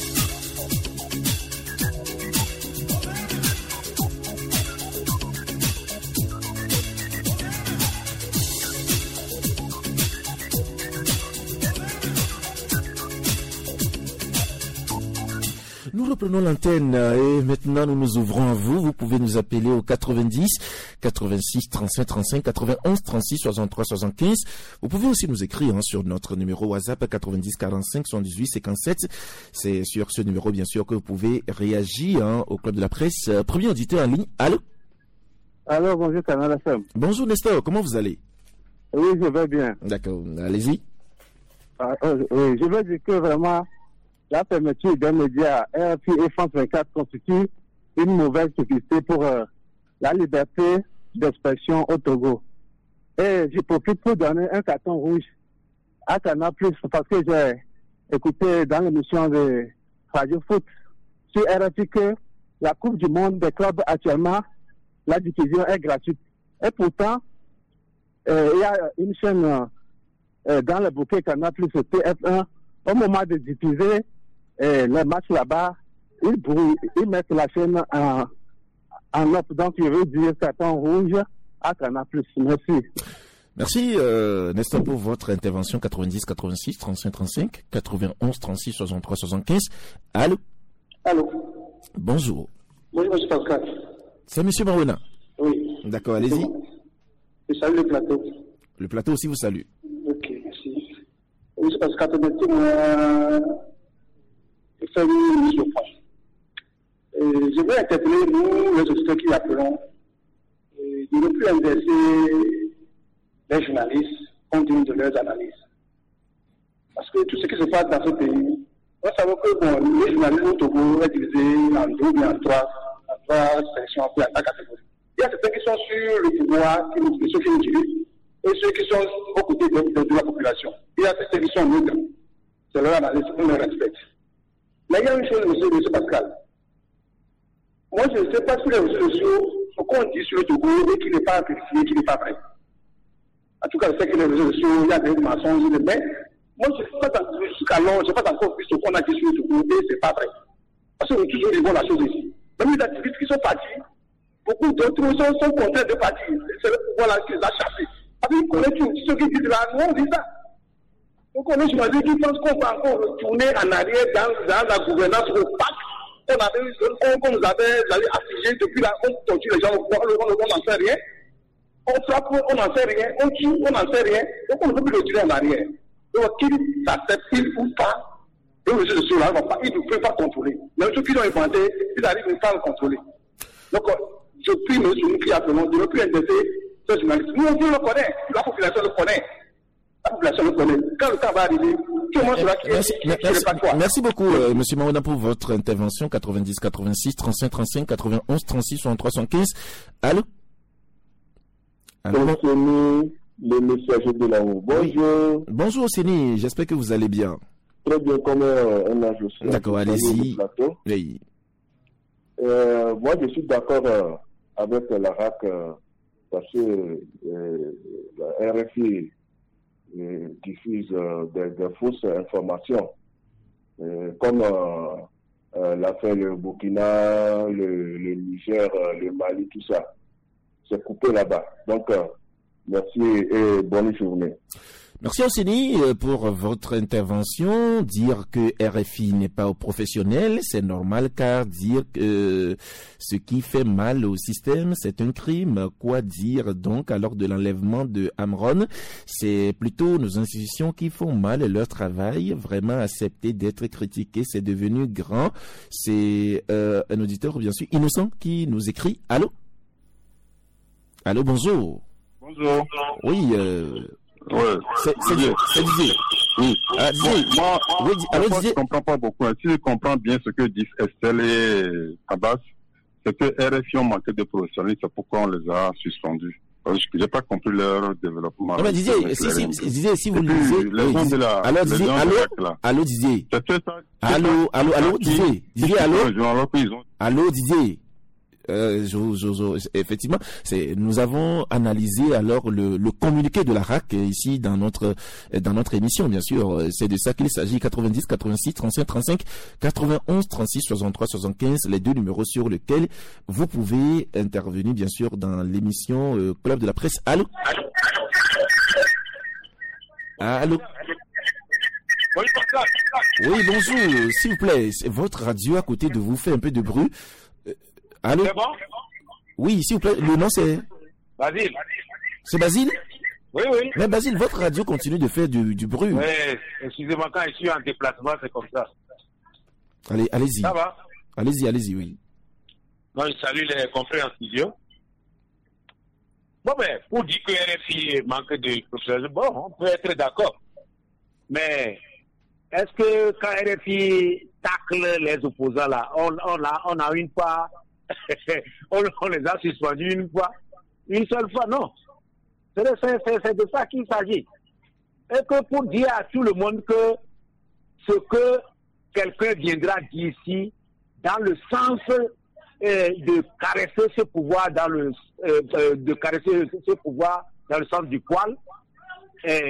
Nous reprenons l'antenne et maintenant nous nous ouvrons à vous. Vous pouvez nous appeler au 90 86 35 35 91 36 63 75. Vous pouvez aussi nous écrire sur notre numéro WhatsApp 90 45 78 57. C'est sur ce numéro bien sûr que vous pouvez réagir au Club de la Presse. Premier auditeur en ligne. Allô? Allô, bonjour Canal FM. Bonjour Nestor, comment vous allez? Oui, je vais bien. D'accord, allez-y. Oui, je veux dire que vraiment la fermeture des médias RFI et France 24 constitue une mauvaise publicité pour la liberté d'expression au Togo. Et je profite pour donner un carton rouge à Canal Plus parce que j'ai écouté dans l'émission de Radio Foot sur RFI que la Coupe du Monde des clubs actuellement, la diffusion est gratuite. Et pourtant, il y a une chaîne dans le bouquet Canal Plus TF1, au moment de diffuser les matchs là-bas, ils mettent la chaîne en off. Donc, je veux dire carton rouge à Canal Plus. Merci. Merci, Nestor, pour votre intervention. 90 86 35 35 91 36 63 75. Allô? Allô? Bonjour. Bonjour, M. Pascal. C'est M. Marouena? Oui. D'accord, allez-y. Je salue le plateau. Le plateau aussi vous salue. Ok, merci. M. Pascal, permettez-moi de faire une mise au point. Je vais interpeller nous, les auditeurs qui appelons, de ne plus inverser les journalistes compte tenu de leurs analyses. Parce que tout ce qui se passe dans ce pays, nous savons que les journalistes au Togo est divisé en deux ou en trois sections en trois catégories. Il y a certains qui sont sur le pouvoir, ceux qui nous dirigent, et ceux qui sont aux côtés de la population. Il y a certains qui sont neutres. C'est leur analyse, on les respecte. Mais il y a une chose, M. Pascal. Moi, je ne sais pas sur les réseaux sociaux ce qu'on dit sur le Togo et qui n'est pas vérifié, qui n'est pas vrai. En tout cas, je sais que les réseaux sociaux, il y a des mensonges, mais moi, jusqu'alors, je n'ai pas encore vu ce qu'on a dit sur le Togo et ce n'est pas vrai. Parce que nous toujours vivons la chose ici. Même les activistes qui sont partis, beaucoup d'autres sont contraints de partir. C'est le pouvoir là qui les a chassés. Parce qu'ils connaissent tout. Ceux qui disent là, nous on dit ça. Donc on est choisi qui pensent qu'on va encore retourner en arrière dans la gouvernance opaque. On nous avait affligés depuis là, on torture les gens, on n'en sait rien. On frappe, on n'en sait rien. On tue, on n'en sait rien. Donc on ne peut plus retourner en arrière. Donc qu'il s'accepte ou pas, les réseaux sociaux là, ils ne peuvent pas contrôler. Mais ceux qui l'ont inventé, ils arrivent à le contrôler. Donc je prie nous qui appelons de ne plus inverser ces journalistes. Nous, on le connaît, la population le connaît. La population le connaît. Quand le temps va arriver, comment cela qui est pas quoi. Merci beaucoup, M. Maouda, pour votre intervention. 90 86 35 35 91 36 63 75. Allô? Allô? Le messager de la haut. Bonjour. Bonjour, Séni. J'espère que vous allez bien. Très bien, comme un âge aussi. D'accord, allez-y. Oui. Moi, je suis d'accord avec la RAC parce que la RFI diffuse des fausses informations, comme l'a fait le Burkina, le Niger, le Mali, tout ça. C'est coupé là-bas. Donc, merci et bonne journée. Merci Ossini pour votre intervention. Dire que RFI n'est pas professionnel, c'est normal, car dire que ce qui fait mal au système, c'est un crime. Quoi dire donc alors de l'enlèvement de Amron? C'est plutôt nos institutions qui font mal leur travail. Vraiment accepter d'être critiqué, c'est devenu grand. C'est un auditeur bien sûr innocent qui nous écrit. Allô? Allô, bonjour. Bonjour. Oui, ouais. C'est Didier. Oui. Moi, oui, alors, je ne comprends pas beaucoup. Si je comprends bien ce que disent Estelle et Abbas, c'est que RFI ont manqué de professionnalistes, c'est pourquoi on les a suspendus. Je n'ai pas compris leur développement. Non, mais Didier, si vous lisez... Allô, Didier. Allô, Didier, allô, Didier. Effectivement, nous avons analysé alors le communiqué de la RAC ici dans notre émission, bien sûr. C'est de ça qu'il s'agit. 90 86 35 35 91 36 63 75, les deux numéros sur lesquels vous pouvez intervenir, bien sûr, dans l'émission Club de la Presse. Allô? Allô? Oui, bonjour. S'il vous plaît, votre radio à côté de vous fait un peu de bruit. Allô? C'est bon? Oui, s'il vous plaît, le nom c'est Basile. C'est Basile? Oui. Mais Basile, votre radio continue de faire du bruit. Oui, excusez-moi, quand je suis en déplacement, c'est comme ça. Allez-y. Ça va? Allez-y, oui. Moi, je salue les confrères en studio. Bon, mais pour dire que RFI manque de professionnalisme, bon, on peut être d'accord. Mais est-ce que quand RFI tacle les opposants là, on a une fois, on les a suspendus une seule fois, non. C'est de ça qu'il s'agit. Et que pour dire à tout le monde que ce que quelqu'un viendra d'ici, dans le sens de caresser ce pouvoir, de caresser ce pouvoir dans le sens du poil,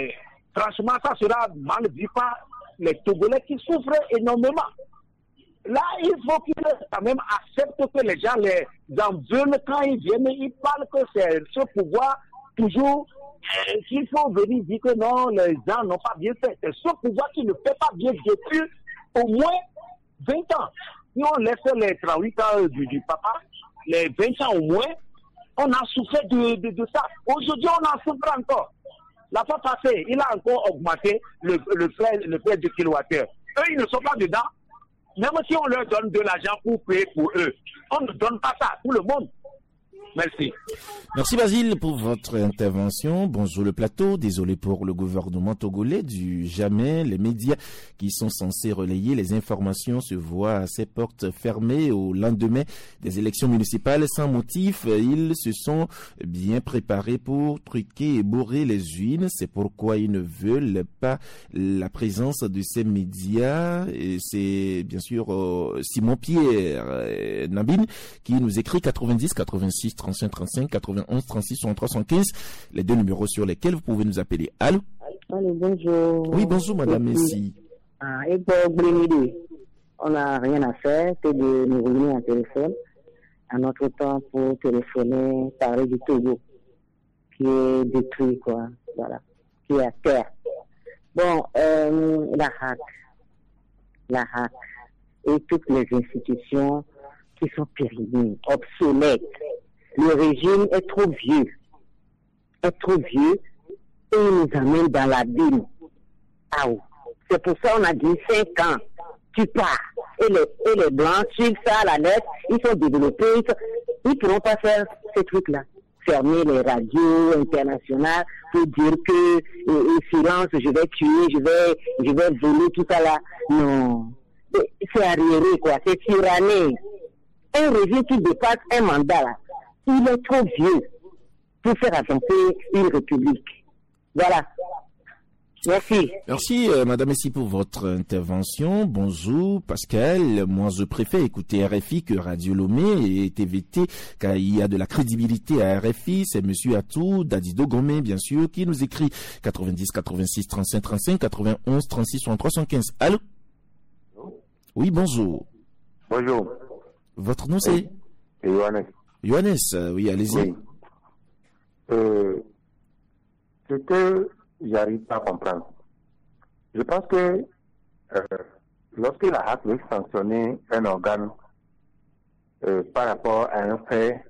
franchement, ça sera mal vu par les Togolais qui souffrent énormément. Là, il faut qu'ils quand même acceptent que les gens les en veulent quand ils viennent, ils parlent que c'est ce pouvoir toujours qu'il faut venir dire que non, les gens n'ont pas bien fait. C'est ce pouvoir qui ne fait pas bien depuis au moins 20 ans. Si on laisse les 38 ans du papa, les 20 ans au moins, on a souffert de ça. Aujourd'hui, on en souffre encore. La fois passée, il a encore augmenté le prix de kilowattheure. Eux, ils ne sont pas dedans. Même si on leur donne de l'argent pour payer pour eux, on ne donne pas ça à tout le monde. Merci. Merci Basile pour votre intervention. Bonjour le plateau. Désolé pour le gouvernement togolais du jamais. Les médias qui sont censés relayer les informations se voient à ses portes fermées au lendemain des élections municipales sans motif. Ils se sont bien préparés pour truquer et bourrer les urnes. C'est pourquoi ils ne veulent pas la présence de ces médias. Et c'est bien sûr Simon-Pierre Nabine qui nous écrit 90 86 35 35 91 36 63 75, les deux numéros sur lesquels vous pouvez nous appeler. Allô? Allô, bonjour. Oui, bonjour madame, merci. Et pour Brémidé, on n'a rien à faire que de nous revenir en téléphone à notre temps pour téléphoner, parler du Togo qui est détruit, quoi, voilà, qui est à terre. Bon, la HAC et toutes les institutions qui sont périmées, obsolètes. Le régime est trop vieux et il nous amène dans l'abîme. Ah oui. C'est pour ça qu'on a dit 5 ans, tu pars. Et les blancs suivent ça à la lettre, ils sont développés, ils ne pourront pas faire ces trucs-là. Fermer les radios internationales pour dire que silence, je vais tuer, je vais voler tout ça là. Non. C'est arriéré, quoi, c'est tyranné. Un régime qui dépasse un mandat là, il est trop vieux pour faire avancer une république. Voilà. Merci. Merci, madame, merci pour votre intervention. Bonjour, Pascal. Moi, je préfère écouter RFI que Radio Lomé et TVT, car il y a de la crédibilité à RFI. C'est monsieur Atou, Dadido Gomé, bien sûr, qui nous écrit 90 86 35 35 91 36 63 75. Allô? Oui, bonjour. Bonjour. Votre nom, c'est? Yohannes. Yohannes, oui, allez-y. Oui. Ce que j'arrive pas à comprendre. Je pense que lorsque la HAC veut sanctionner un organe par rapport à un fait,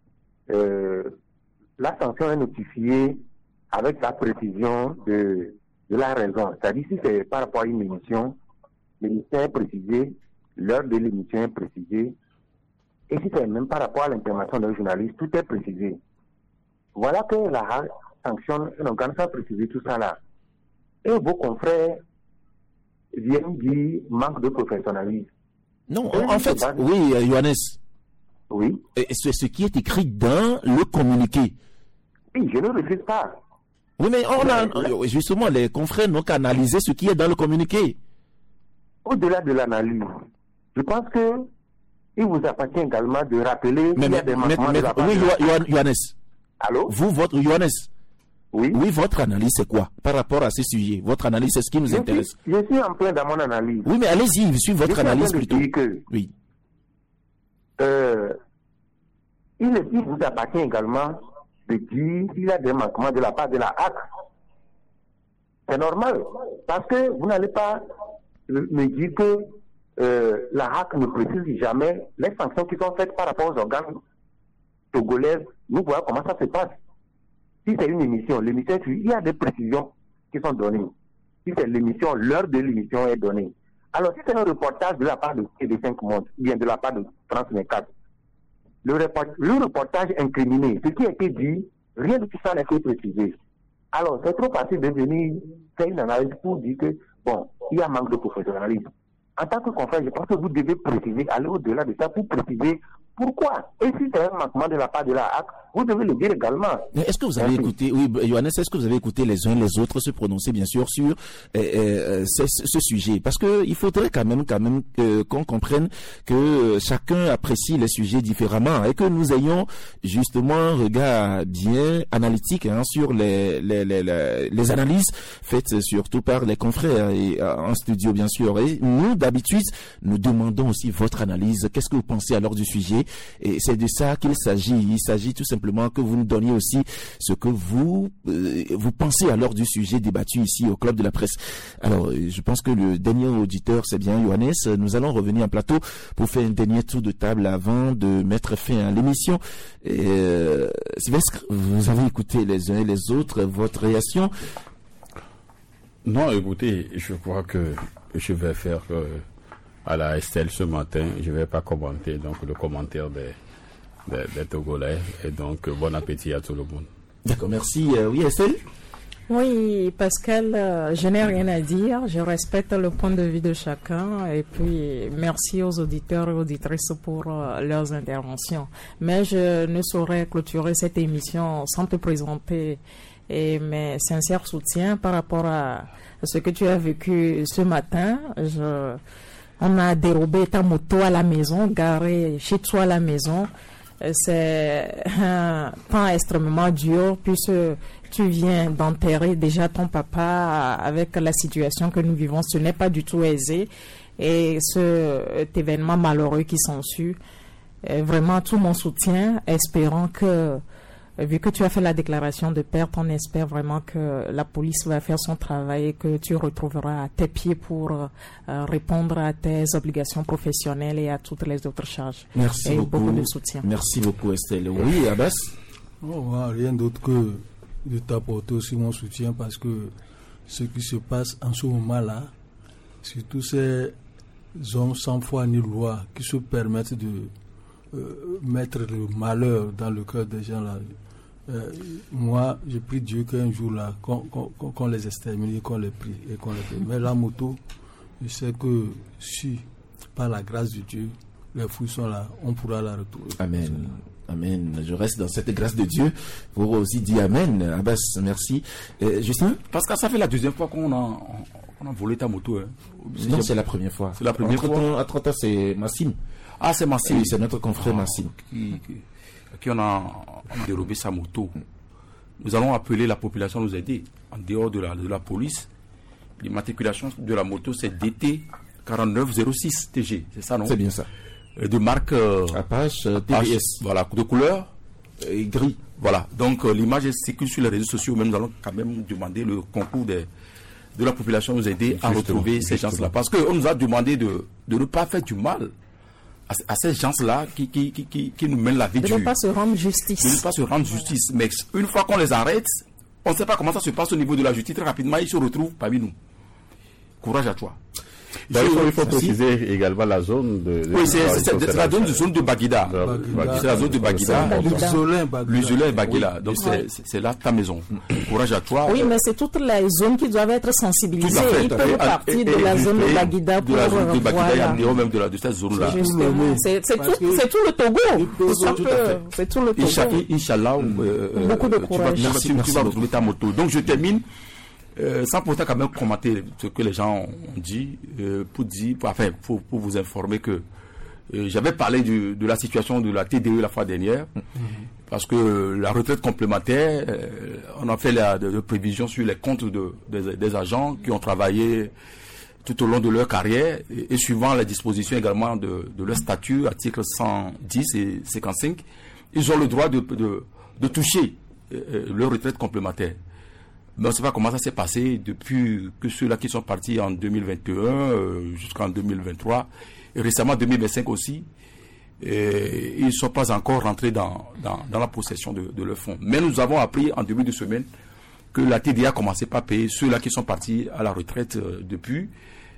la sanction est notifiée avec la précision de la raison. C'est-à-dire si c'est par rapport à une émission, l'émission est précisée, l'heure de l'émission est précisée, et si c'est même par rapport à l'information d'un journaliste, tout est précisé. Voilà que la HAC sanctionne un organe sans préciser tout ça là. Et vos confrères viennent dire manque de professionnalisme. Non, en fait, oui, Yohannes. Oui. C'est ce qui est écrit dans le communiqué. Oui, je ne le refuse pas. Oui, mais on a, justement, les confrères n'ont qu'à analyser ce qui est dans le communiqué. Au-delà de l'analyse, je pense que il vous appartient également de rappeler qu'il y a des manquements de la part. Oui, Yohannes. Allô? Vous, votre Yohannes. Oui. Oui, votre analyse, c'est quoi par rapport à ce sujet? Votre analyse, c'est ce qui nous intéresse. Je suis en plein dans mon analyse. Oui, mais allez-y, je suis votre analyse plutôt. Oui. Il vous appartient également de dire qu'il y a des manquements de la part de la HAC. C'est normal, parce que vous n'allez pas me dire que la HAC ne précise jamais les sanctions qui sont faites par rapport aux organes togolais. Nous voyons comment ça se passe. Si c'est une émission, l'émission, il y a des précisions qui sont données. Si c'est l'émission, l'heure de l'émission est donnée. Alors, si c'est un reportage de la part de TV5 Monde, ou bien de la part de France 24, le reportage incriminé, ce qui a été dit, rien de tout ça n'a été précisé. Alors, c'est trop facile de venir faire une analyse pour dire que, bon, il y a manque de professionnalisme. En tant que confrère, je pense que vous devez préciser, aller au-delà de ça pour préciser Pourquoi? Et si c'est un manquement de la part de la HAC, vous devez le dire également. Mais est-ce que vous avez écouté, oui, Johannes, est-ce que vous avez écouté les uns les autres se prononcer, bien sûr, sur ce sujet? Parce que il faudrait quand même qu'on comprenne que chacun apprécie les sujets différemment et que nous ayons justement un regard bien analytique sur les analyses faites surtout par les confrères et en studio, bien sûr. Et nous, d'habitude, nous demandons aussi votre analyse. Qu'est-ce que vous pensez alors du sujet? Et c'est de ça qu'il s'agit. Il s'agit tout simplement que vous nous donniez aussi ce que vous pensez alors du sujet débattu ici au Club de la Presse. Alors, je pense que le dernier auditeur, c'est bien Johannes. Nous allons revenir en plateau pour faire un dernier tour de table avant de mettre fin à l'émission. Sylvestre, vous avez écouté les uns et les autres, votre réaction? Non, écoutez, je crois que je vais faire à la Estelle ce matin, je ne vais pas commenter donc le commentaire des Togolais. Et donc, bon appétit à tout le monde. D'accord, merci. Oui, Estelle? Oui, Pascal, je n'ai rien à dire. Je respecte le point de vue de chacun. Et puis, merci aux auditeurs et auditrices pour leurs interventions. Mais je ne saurais clôturer cette émission sans te présenter mes sincères soutiens par rapport à ce que tu as vécu ce matin. On a dérobé ta moto à la maison, garée chez toi à la maison. C'est un temps extrêmement dur puisque tu viens d'enterrer déjà ton papa avec la situation que nous vivons. Ce n'est pas du tout aisé. Et cet événement malheureux qui s'ensuit, vraiment tout mon soutien, espérant que vu que tu as fait la déclaration de perte, on espère vraiment que la police va faire son travail et que tu retrouveras à tes pieds pour répondre à tes obligations professionnelles et à toutes les autres charges. Merci beaucoup de soutien. Merci beaucoup, Estelle. Oui, Abbas? Rien d'autre que de t'apporter aussi mon soutien parce que ce qui se passe en ce moment-là, surtout ces hommes sans foi ni loi qui se permettent de mettre le malheur dans le cœur des gens là. Moi, je prie Dieu qu'un jour là, qu'on les extermine, qu'on les prie et qu'on les prie. Mais la moto, je sais que si, par la grâce de Dieu, les fruits sont là, on pourra la retrouver. Amen. Amen. Je reste dans cette grâce de Dieu pour aussi dire Amen. Abbas, merci. Justin? Parce que ça fait la deuxième fois qu'on a volé ta moto. Hein. Non, c'est la première fois. C'est la première fois. Entre-temps, c'est Massime. Ah, c'est Massime. Oui, c'est notre confrère Massime. Qui on a dérobé sa moto. Nous allons appeler la population à nous aider. En dehors de la police, l'immatriculation de la moto, c'est DT 4906 TG. C'est ça, non? C'est bien ça. De marque Apache TBS. Voilà, de couleur gris. Voilà. Donc l'image circule sur les réseaux sociaux. Mais nous allons quand même demander le concours de la population à nous aider à retrouver ces gens-là. Parce qu'on nous a demandé de ne pas faire du mal à ces gens-là qui nous mènent la vie dure. De ne pas se rendre justice. De ne pas se rendre justice. Mais une fois qu'on les arrête, on ne sait pas comment ça se passe au niveau de la justice. Très rapidement, ils se retrouvent parmi nous. Courage à toi. Il faut préciser également la zone de... Oui, c'est la zone de Baguida. C'est la zone de Baguida. L'Usolin Baguida. Donc c'est là ta maison. Courage à toi. Oui, mais c'est toutes les zones qui doivent être sensibilisées. Ils peuvent partir de la zone de Baguida pour voir. Même de cette zone-là. C'est tout le Togo. C'est tout le Togo. Inch'Allah, beaucoup de courage. Tu vas retrouver ta moto. Donc je termine. Sans pourtant quand même commenter ce que les gens ont dit, pour vous informer que j'avais parlé de la situation de la TDE la fois dernière, parce que la retraite complémentaire, on a fait de prévisions sur les comptes des agents qui ont travaillé tout au long de leur carrière et suivant les dispositions également de leur statut, articles 110 et 55, ils ont le droit de toucher leur retraite complémentaire. Mais on ne sait pas comment ça s'est passé depuis que ceux-là qui sont partis en 2021 jusqu'en 2023 et récemment 2025 aussi, ils ne sont pas encore rentrés dans la possession de leurs fonds. Mais nous avons appris en début de semaine que la TDA a commencé par payer ceux-là qui sont partis à la retraite depuis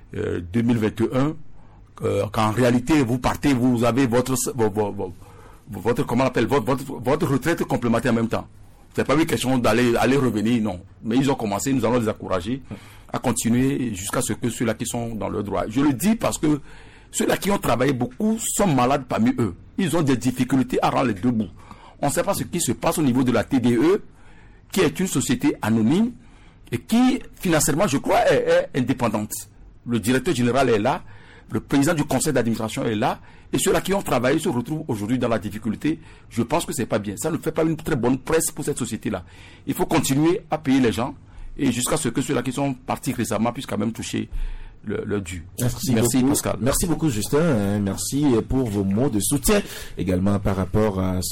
2021, qu'en réalité vous partez, vous avez votre comment on appelle, votre retraite complémentaire en même temps. C'est pas une question d'aller revenir, non. Mais ils ont commencé, nous allons les encourager à continuer jusqu'à ce que ceux-là qui sont dans leur droit. Je le dis parce que Ceux-là qui ont travaillé beaucoup sont malades parmi eux. Ils ont des difficultés à rendre les deux bouts. On ne sait pas ce qui se passe au niveau de la TDE, qui est une société anonyme et qui, financièrement, je crois, est indépendante. Le directeur général est là, le président du conseil d'administration est là, et ceux-là qui ont travaillé se retrouvent aujourd'hui dans la difficulté. Je pense que c'est pas bien. Ça ne fait pas une très bonne presse pour cette société-là. Il faut continuer à payer les gens, et jusqu'à ce que ceux-là qui sont partis récemment puissent quand même toucher le dû. Merci Pascal. Merci beaucoup Justin. Merci pour vos mots de soutien également par rapport à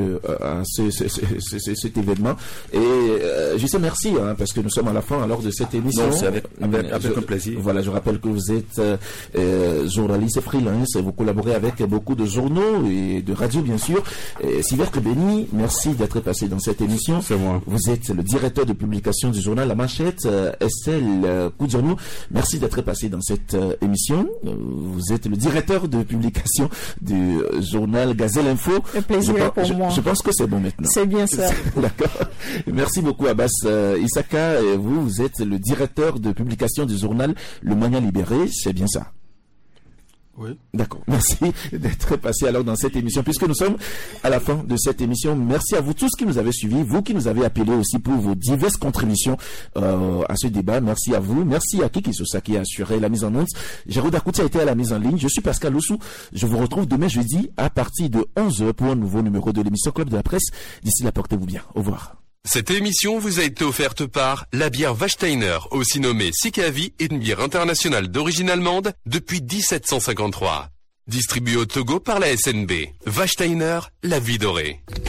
cet événement. Et Justin, merci parce que nous sommes à la fin alors de cette émission. C'est avec un plaisir. Voilà, je rappelle que vous êtes journaliste et freelance. Vous collaborez avec beaucoup de journaux et de radios bien sûr. Sylvestre Béni, merci d'être passé dans cette émission. C'est moi. Vous êtes le directeur de publication du journal La Manchette. Estelle Koudjonou, merci d'être passé dans cette émission. Vous êtes le directeur de publication du journal Gazelle Info. Un plaisir pour moi. Je pense que c'est bon maintenant. C'est bien ça. D'accord. Merci beaucoup Abbas Issaka. Vous êtes le directeur de publication du journal Le Mania Libéré. C'est bien ça? Oui. D'accord. Merci d'être passé alors dans cette émission. Puisque nous sommes à la fin de cette émission, merci à vous tous qui nous avez suivis, vous qui nous avez appelés aussi pour vos diverses contributions à ce débat. Merci à vous. Merci à Kiki Sosa qui a assuré la mise en onde. Jérôme Akouti a été à la mise en ligne. Je suis Pascal Oussou. Je vous retrouve demain jeudi à partir de 11h pour un nouveau numéro de l'émission Club de la Presse. D'ici là, portez-vous bien. Au revoir. Cette émission vous a été offerte par la bière Wachsteiner, aussi nommée Sikavi, une bière internationale d'origine allemande depuis 1753. Distribuée au Togo par la SNB. Wachsteiner, la vie dorée.